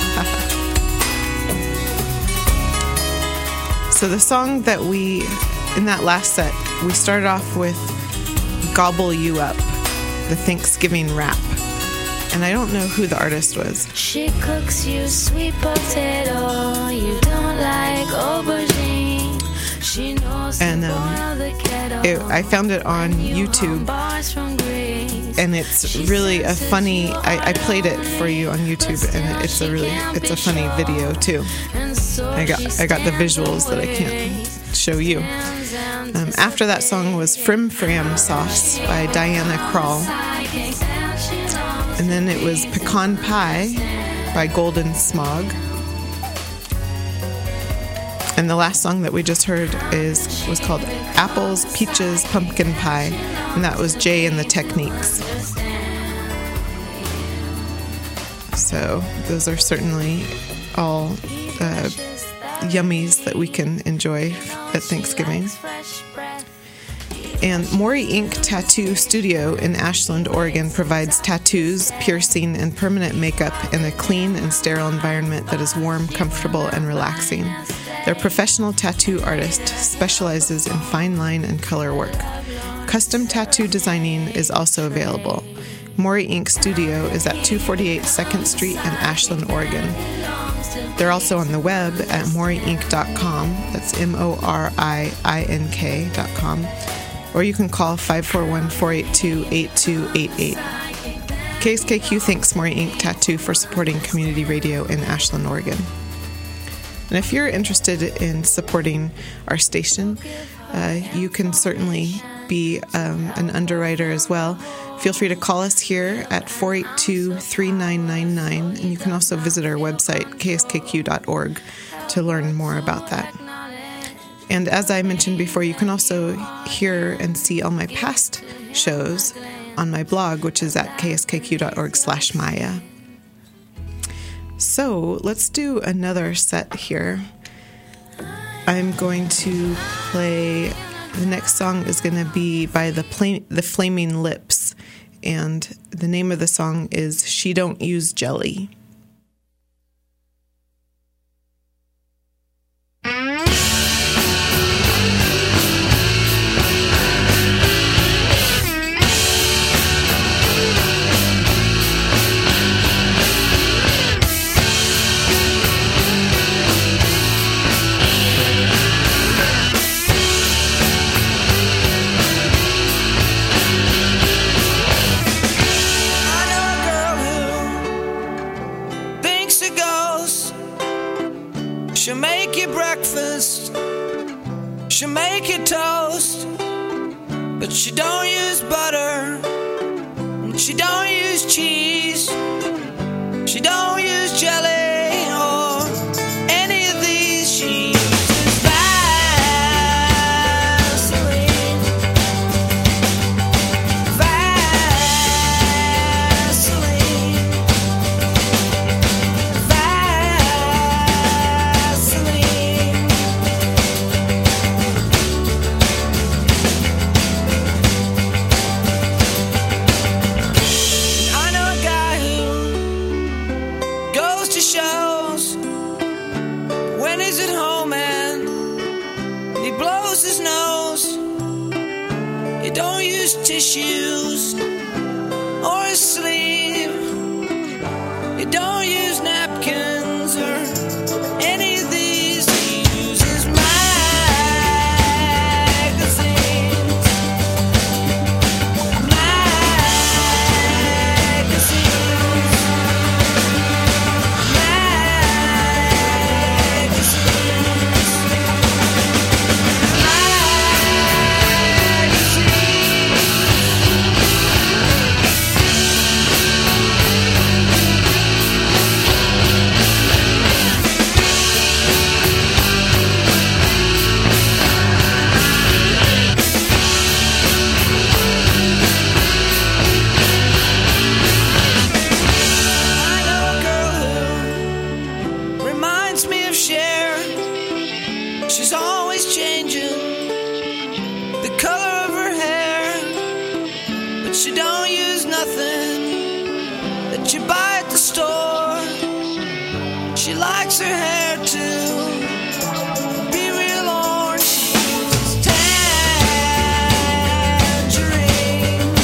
So the song that in that last set, we started off with Gobble You Up, the Thanksgiving rap. And I don't know who the artist was. She cooks you sweet potato, you don't like aubergine. She knows and I found it on YouTube, and it's really a funny. I played it for you on YouTube, and it's a funny video too. I got the visuals that I can't show you. After that song was Frim Fram Sauce by Diana Krall. And then it was Pecan Pie by Golden Smog. And the last song that we just heard was called Apples, Peaches, Pumpkin Pie. And that was Jay and the Techniques. So those are certainly all yummies that we can enjoy at Thanksgiving. And Maury Ink Tattoo Studio in Ashland, Oregon provides tattoos, piercing, and permanent makeup in a clean and sterile environment that is warm, comfortable, and relaxing. Their professional tattoo artist specializes in fine line and color work. Custom tattoo designing is also available. Maury Ink Studio is at 248 2nd Street in Ashland, Oregon. They're also on the web at mauryink.com. That's MORIINK.com. Or you can call 541-482-8288. KSKQ thanks Maury Ink Tattoo for supporting community radio in Ashland, Oregon. And if you're interested in supporting our station, you can certainly be an underwriter as well. Feel free to call us here at 482-3999, and you can also visit our website, kskq.org, to learn more about that. And as I mentioned before, you can also hear and see all my past shows on my blog, which is at kskq.org/Maya. So let's do another set here. I'm going to play, the next song is going to be by the Flaming Lips, and the name of the song is She Don't Use Jelly. She'll make you breakfast, she'll make you toast, but she don't use butter, she don't use cheese, she don't use jelly or any of these. She uses Vaseline, Vaseline, Vaseline. I know a guy who use tissues or a sleeve. He don't use napkins or any of these. He uses magazines. Reminds me of Cher. She's always changing the color of her hair, but she don't use nothing that you buy at the store. She likes her hair to be real orange. She uses tangerines.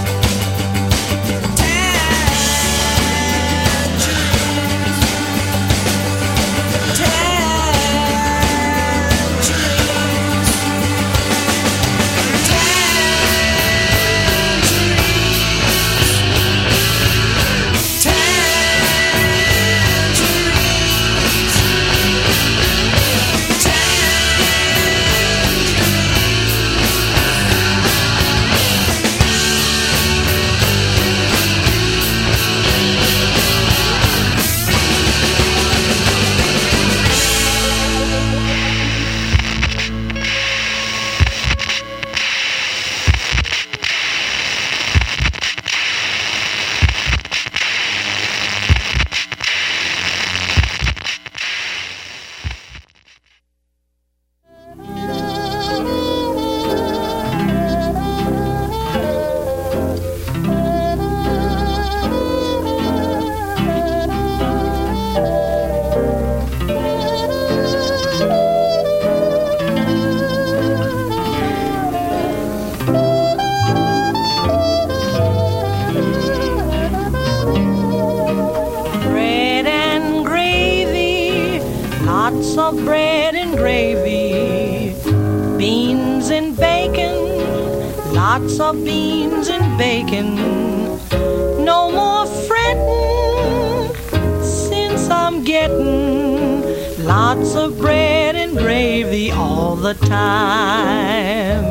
Bread and gravy, lots of bread and gravy. Beans and bacon, lots of beans and bacon. No more fretting since I'm getting lots of bread and gravy all the time.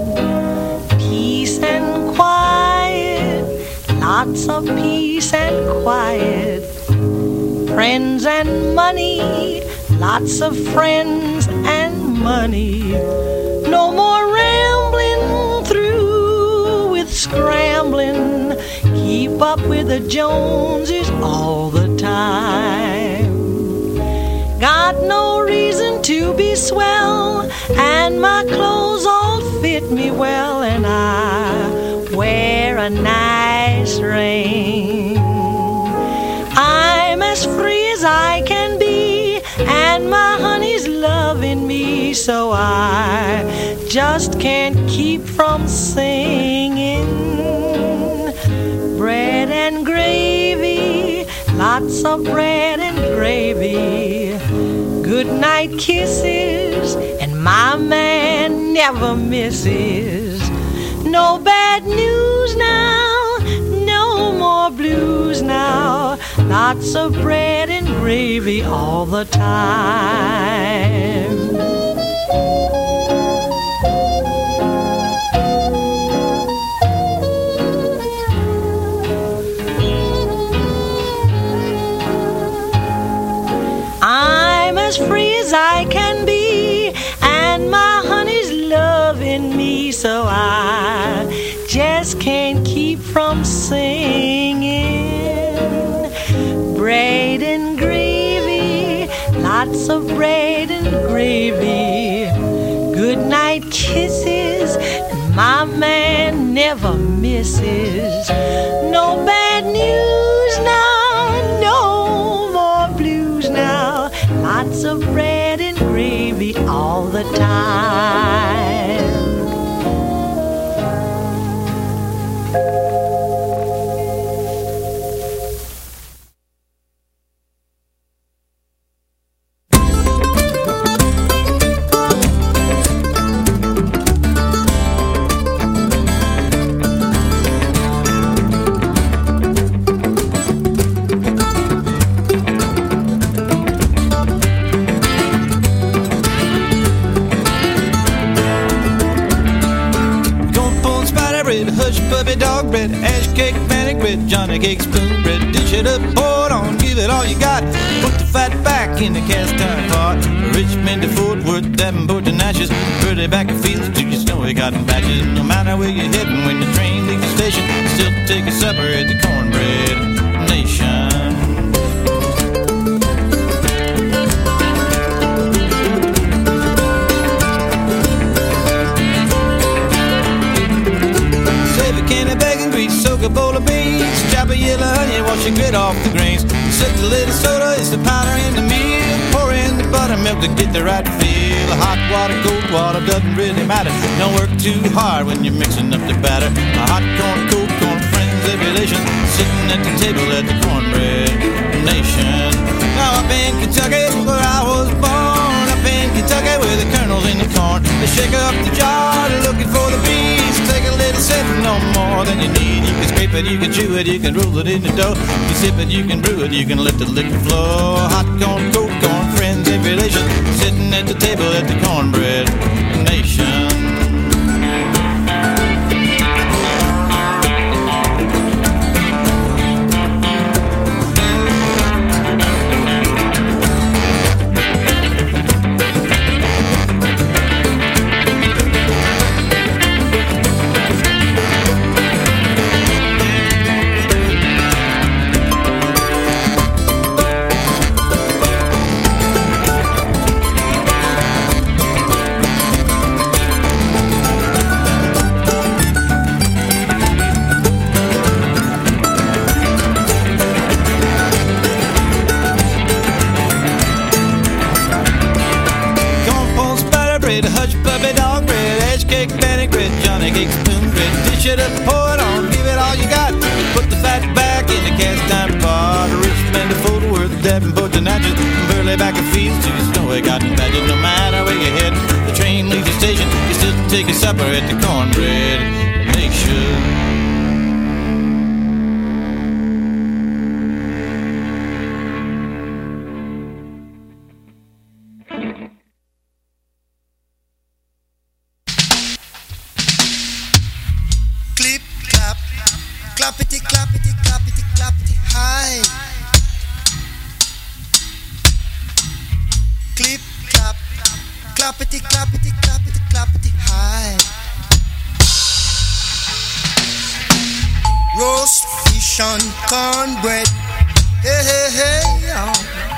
Peace and quiet, lots of peace and quiet. Friends and money, lots of friends and money. No more rambling through with scrambling. Keep up with the Joneses all the time. Got no reason to be swell, and my clothes all fit me well, and I wear a nice ring. I'm as free as I can be, and my honey's loving me, so I just can't keep from singing. Bread and gravy, lots of bread and gravy. Good night kisses, and my man never misses. No bad news now, no more blues now. Lots of bread and gravy all the time. I'm as free as I can be, and my honey's loving me, so I just can't keep from singing. Bread and gravy, lots of bread and gravy. Good night kisses, and my man never misses. No bad news now, no more blues now. Lots of bread and gravy all the time. cornbread, ash cake, vinaigrette, Johnny cake, spoon bread. Dish it up, pour it on, give it all you got. Put the fat back in the cast iron pot. Richmond to Fort Worth, Davenport to Natchez, Burley back and fields to your snowy cotton patches. No matter where you're heading, when the train leaves the station, still take a supper at the Cornbread Nation. Can of bacon grease, soak a bowl of beans, chop a yellow onion, wash your grit off the grains. Set a little soda, it's the powder in the meal. Pour in the buttermilk to get the right feel. Hot water, cold water, doesn't really matter. Don't work too hard when you're mixing up the batter. A hot corn, cold corn, friends, every relation, sitting at the table at the Cornbread Nation. Now up in Kentucky, where I was born, up in Kentucky, where the kernel's in the corn. They shake up the jar, looking for the beans. Take a little sip, no more than you need. You can scrape it, you can chew it, you can roll it in the dough. You sip it, you can brew it, you can let the liquor flow. Hot corn, cold corn, friends and relations, sitting at the table at the Cornbread Nation. Pour it on, give it all you got. Put the fat back in the cast iron pot. Richmond to Fort Worth, Davenport to Natchez, Burley back and fields to your snowy cotton patches. No matter where you head, the train leaves the station, you still take a supper at the Cornbread Nation. Clappity, clappity, clappity, clappity, hi. Clip, clap, clappity, clappity, clappity, clappity, hi. Roast fish and cornbread, hey, hey, hey, oh.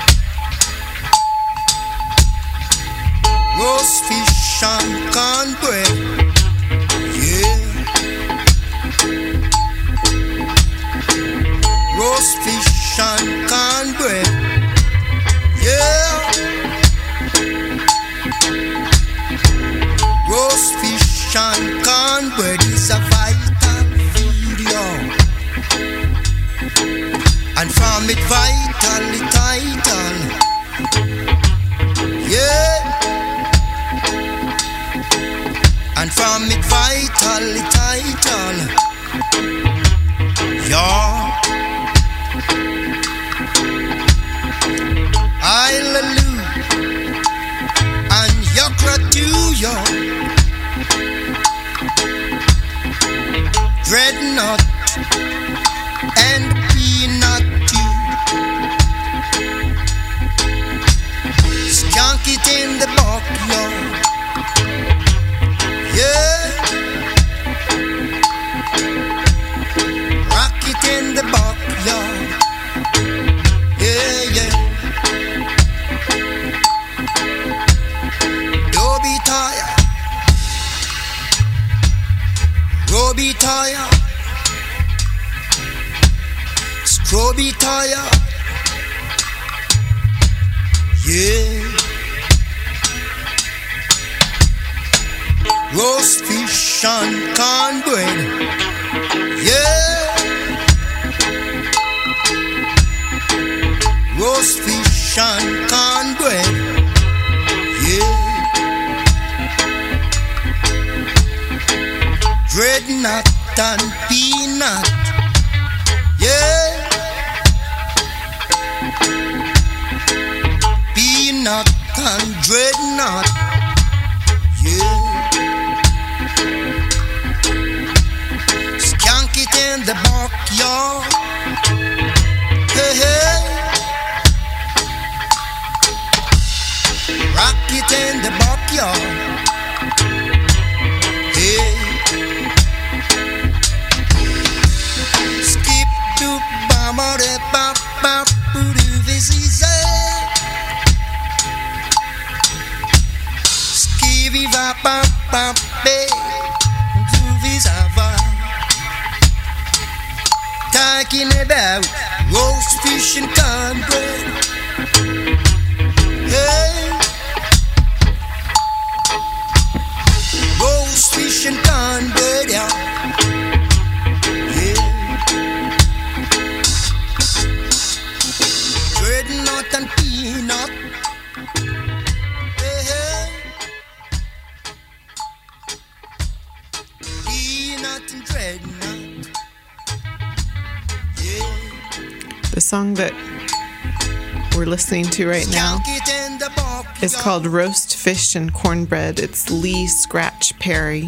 Roast fish and cornbread, yeah. Roast fish and cornbread, yeah. Roast fish and cornbread is a vital food, y'all. And from it vital, yeah. And from it vital, yeah. Hallelujah, and yakra too, yo. Dreadnought and peanut too. Skunk it in the backyard, yeah. Rock it in the backyard, yeah, yeah. Roby tire, Scroby tire, yeah. Roast fish and cornbread, yeah. Roast fish and cornbread, yeah. Dreadnought and peanut, yeah. Peanut and dreadnought, yeah. Skunk it in in the backyard. Hey. Skip to mama de bop bop boo this easy. Skivy bop bop bop be do visa va. Talking about roast fish and cornbread. Hey, roast fish and cornbread, yeah. Yeah, dreadnought and peanut. Hey, hey. Peanut and dreadnought. The song that we're listening to right now is called Roast Fish and Cornbread. It's Lee Scratch Perry.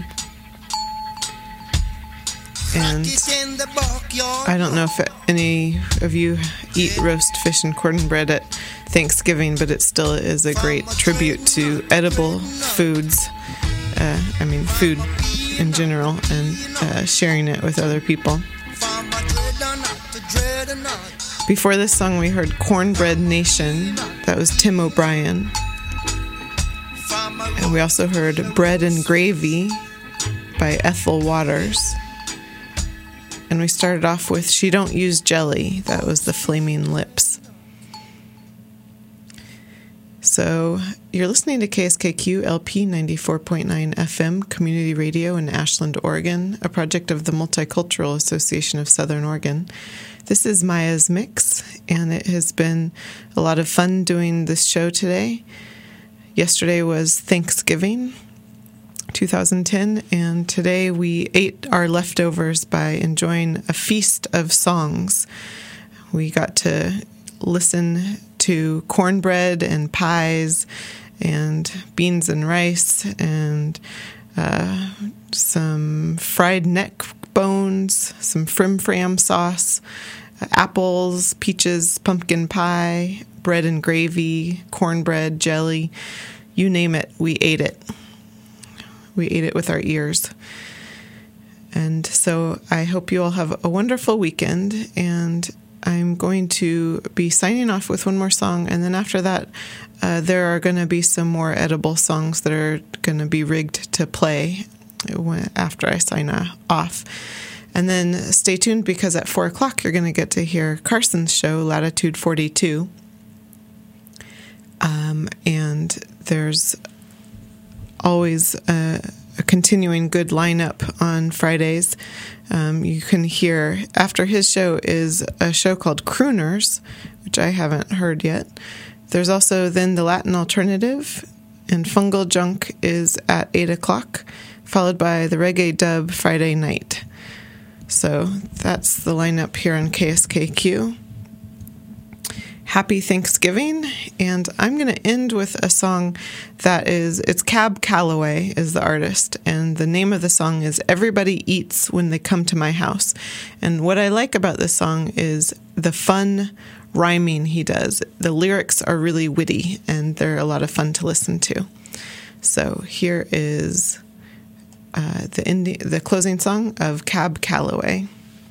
And I don't know if any of you eat roast fish and cornbread at Thanksgiving, but it still is a great tribute to edible foods. Food in general, and sharing it with other people. Before this song, we heard Cornbread Nation. That was Tim O'Brien. And we also heard Bread and Gravy by Ethel Waters. And we started off with She Don't Use Jelly. That was the Flaming Lips. So you're listening to KSKQ LP 94.9 FM Community Radio in Ashland, Oregon, a project of the Multicultural Association of Southern Oregon. This is Maya's Mix, and it has been a lot of fun doing this show today. Yesterday was Thanksgiving 2010, and today we ate our leftovers by enjoying a feast of songs. We got to listen to cornbread and pies and beans and rice and some fried neck bones, some frim-fram sauce, apples, peaches, pumpkin pie, bread and gravy, cornbread, jelly, you name it, we ate it. We ate it with our ears. And so I hope you all have a wonderful weekend, and I'm going to be signing off with one more song, and then after that, there are going to be some more edible songs that are going to be rigged to play after I sign off. And then stay tuned, because at 4 o'clock you're going to get to hear Carson's show, Latitude 42. And there's always a continuing good lineup on Fridays. You can hear, after his show is a show called Crooners, which I haven't heard yet. There's also then the Latin Alternative, and Fungal Junk is at 8 o'clock, followed by the Reggae Dub Friday night. So that's the lineup here on KSKQ. Happy Thanksgiving, and I'm going to end with a song that it's Cab Calloway is the artist, and the name of the song is Everybody Eats When They Come to My House. And what I like about this song is the fun rhyming he does. The lyrics are really witty, and they're a lot of fun to listen to. So here is the closing song of Cab Calloway.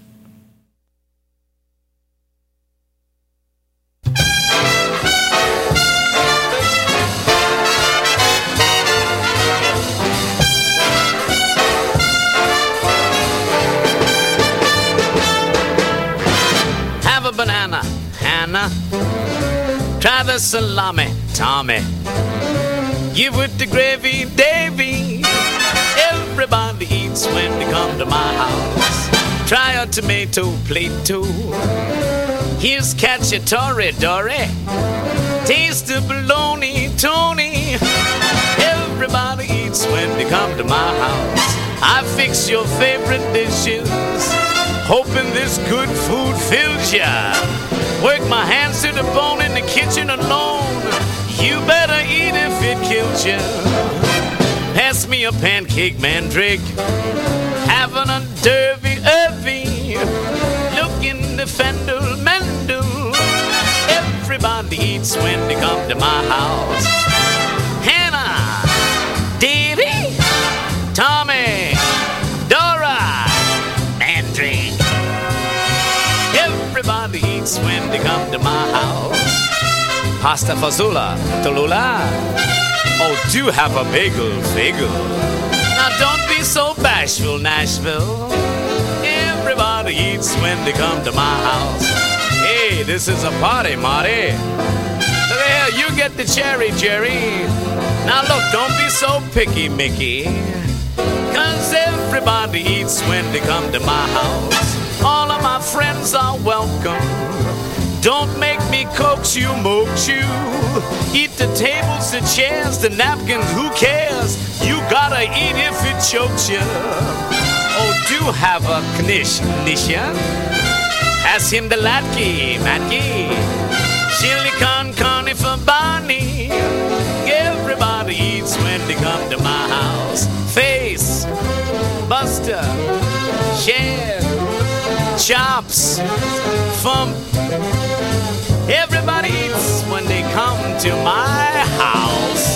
Have a banana, Hannah. Try the salami, Tommy. Give with the gravy, Davy. Everybody eats when they come to my house. Try a tomato plate too. Here's cacciatore, Dory. Taste the bologna, Tony. Everybody eats when they come to my house. I fix your favorite dishes, hoping this good food fills ya. Work my hands to the bone in the kitchen alone. You better eat if it kills ya. Pass me a pancake, mandrake. Having a derby-irvy. Look in the fender, Mendel. Everybody eats when they come to my house. Hannah, eats when they come to my house. Pasta fazola, Tallulah. Oh, do have a bagel. Now don't be so bashful, Nashville. Everybody eats when they come to my house. Hey, this is a party, Marty. Look here, you get the cherry, Jerry. Now look, don't be so picky, Mickey. 'Cause everybody eats when they come to my house. All of my friends are welcome. Don't make me coax you, moat you. Eat the tables, the chairs, the napkins, who cares? You gotta eat if it chokes you. Oh, do have a knish, Nisha. Pass him the latke, matke. Chili con carne for Barney. Everybody eats when they come to my house. Face, Buster, Shed, Chops, Fump. Everybody eats when they come to my house.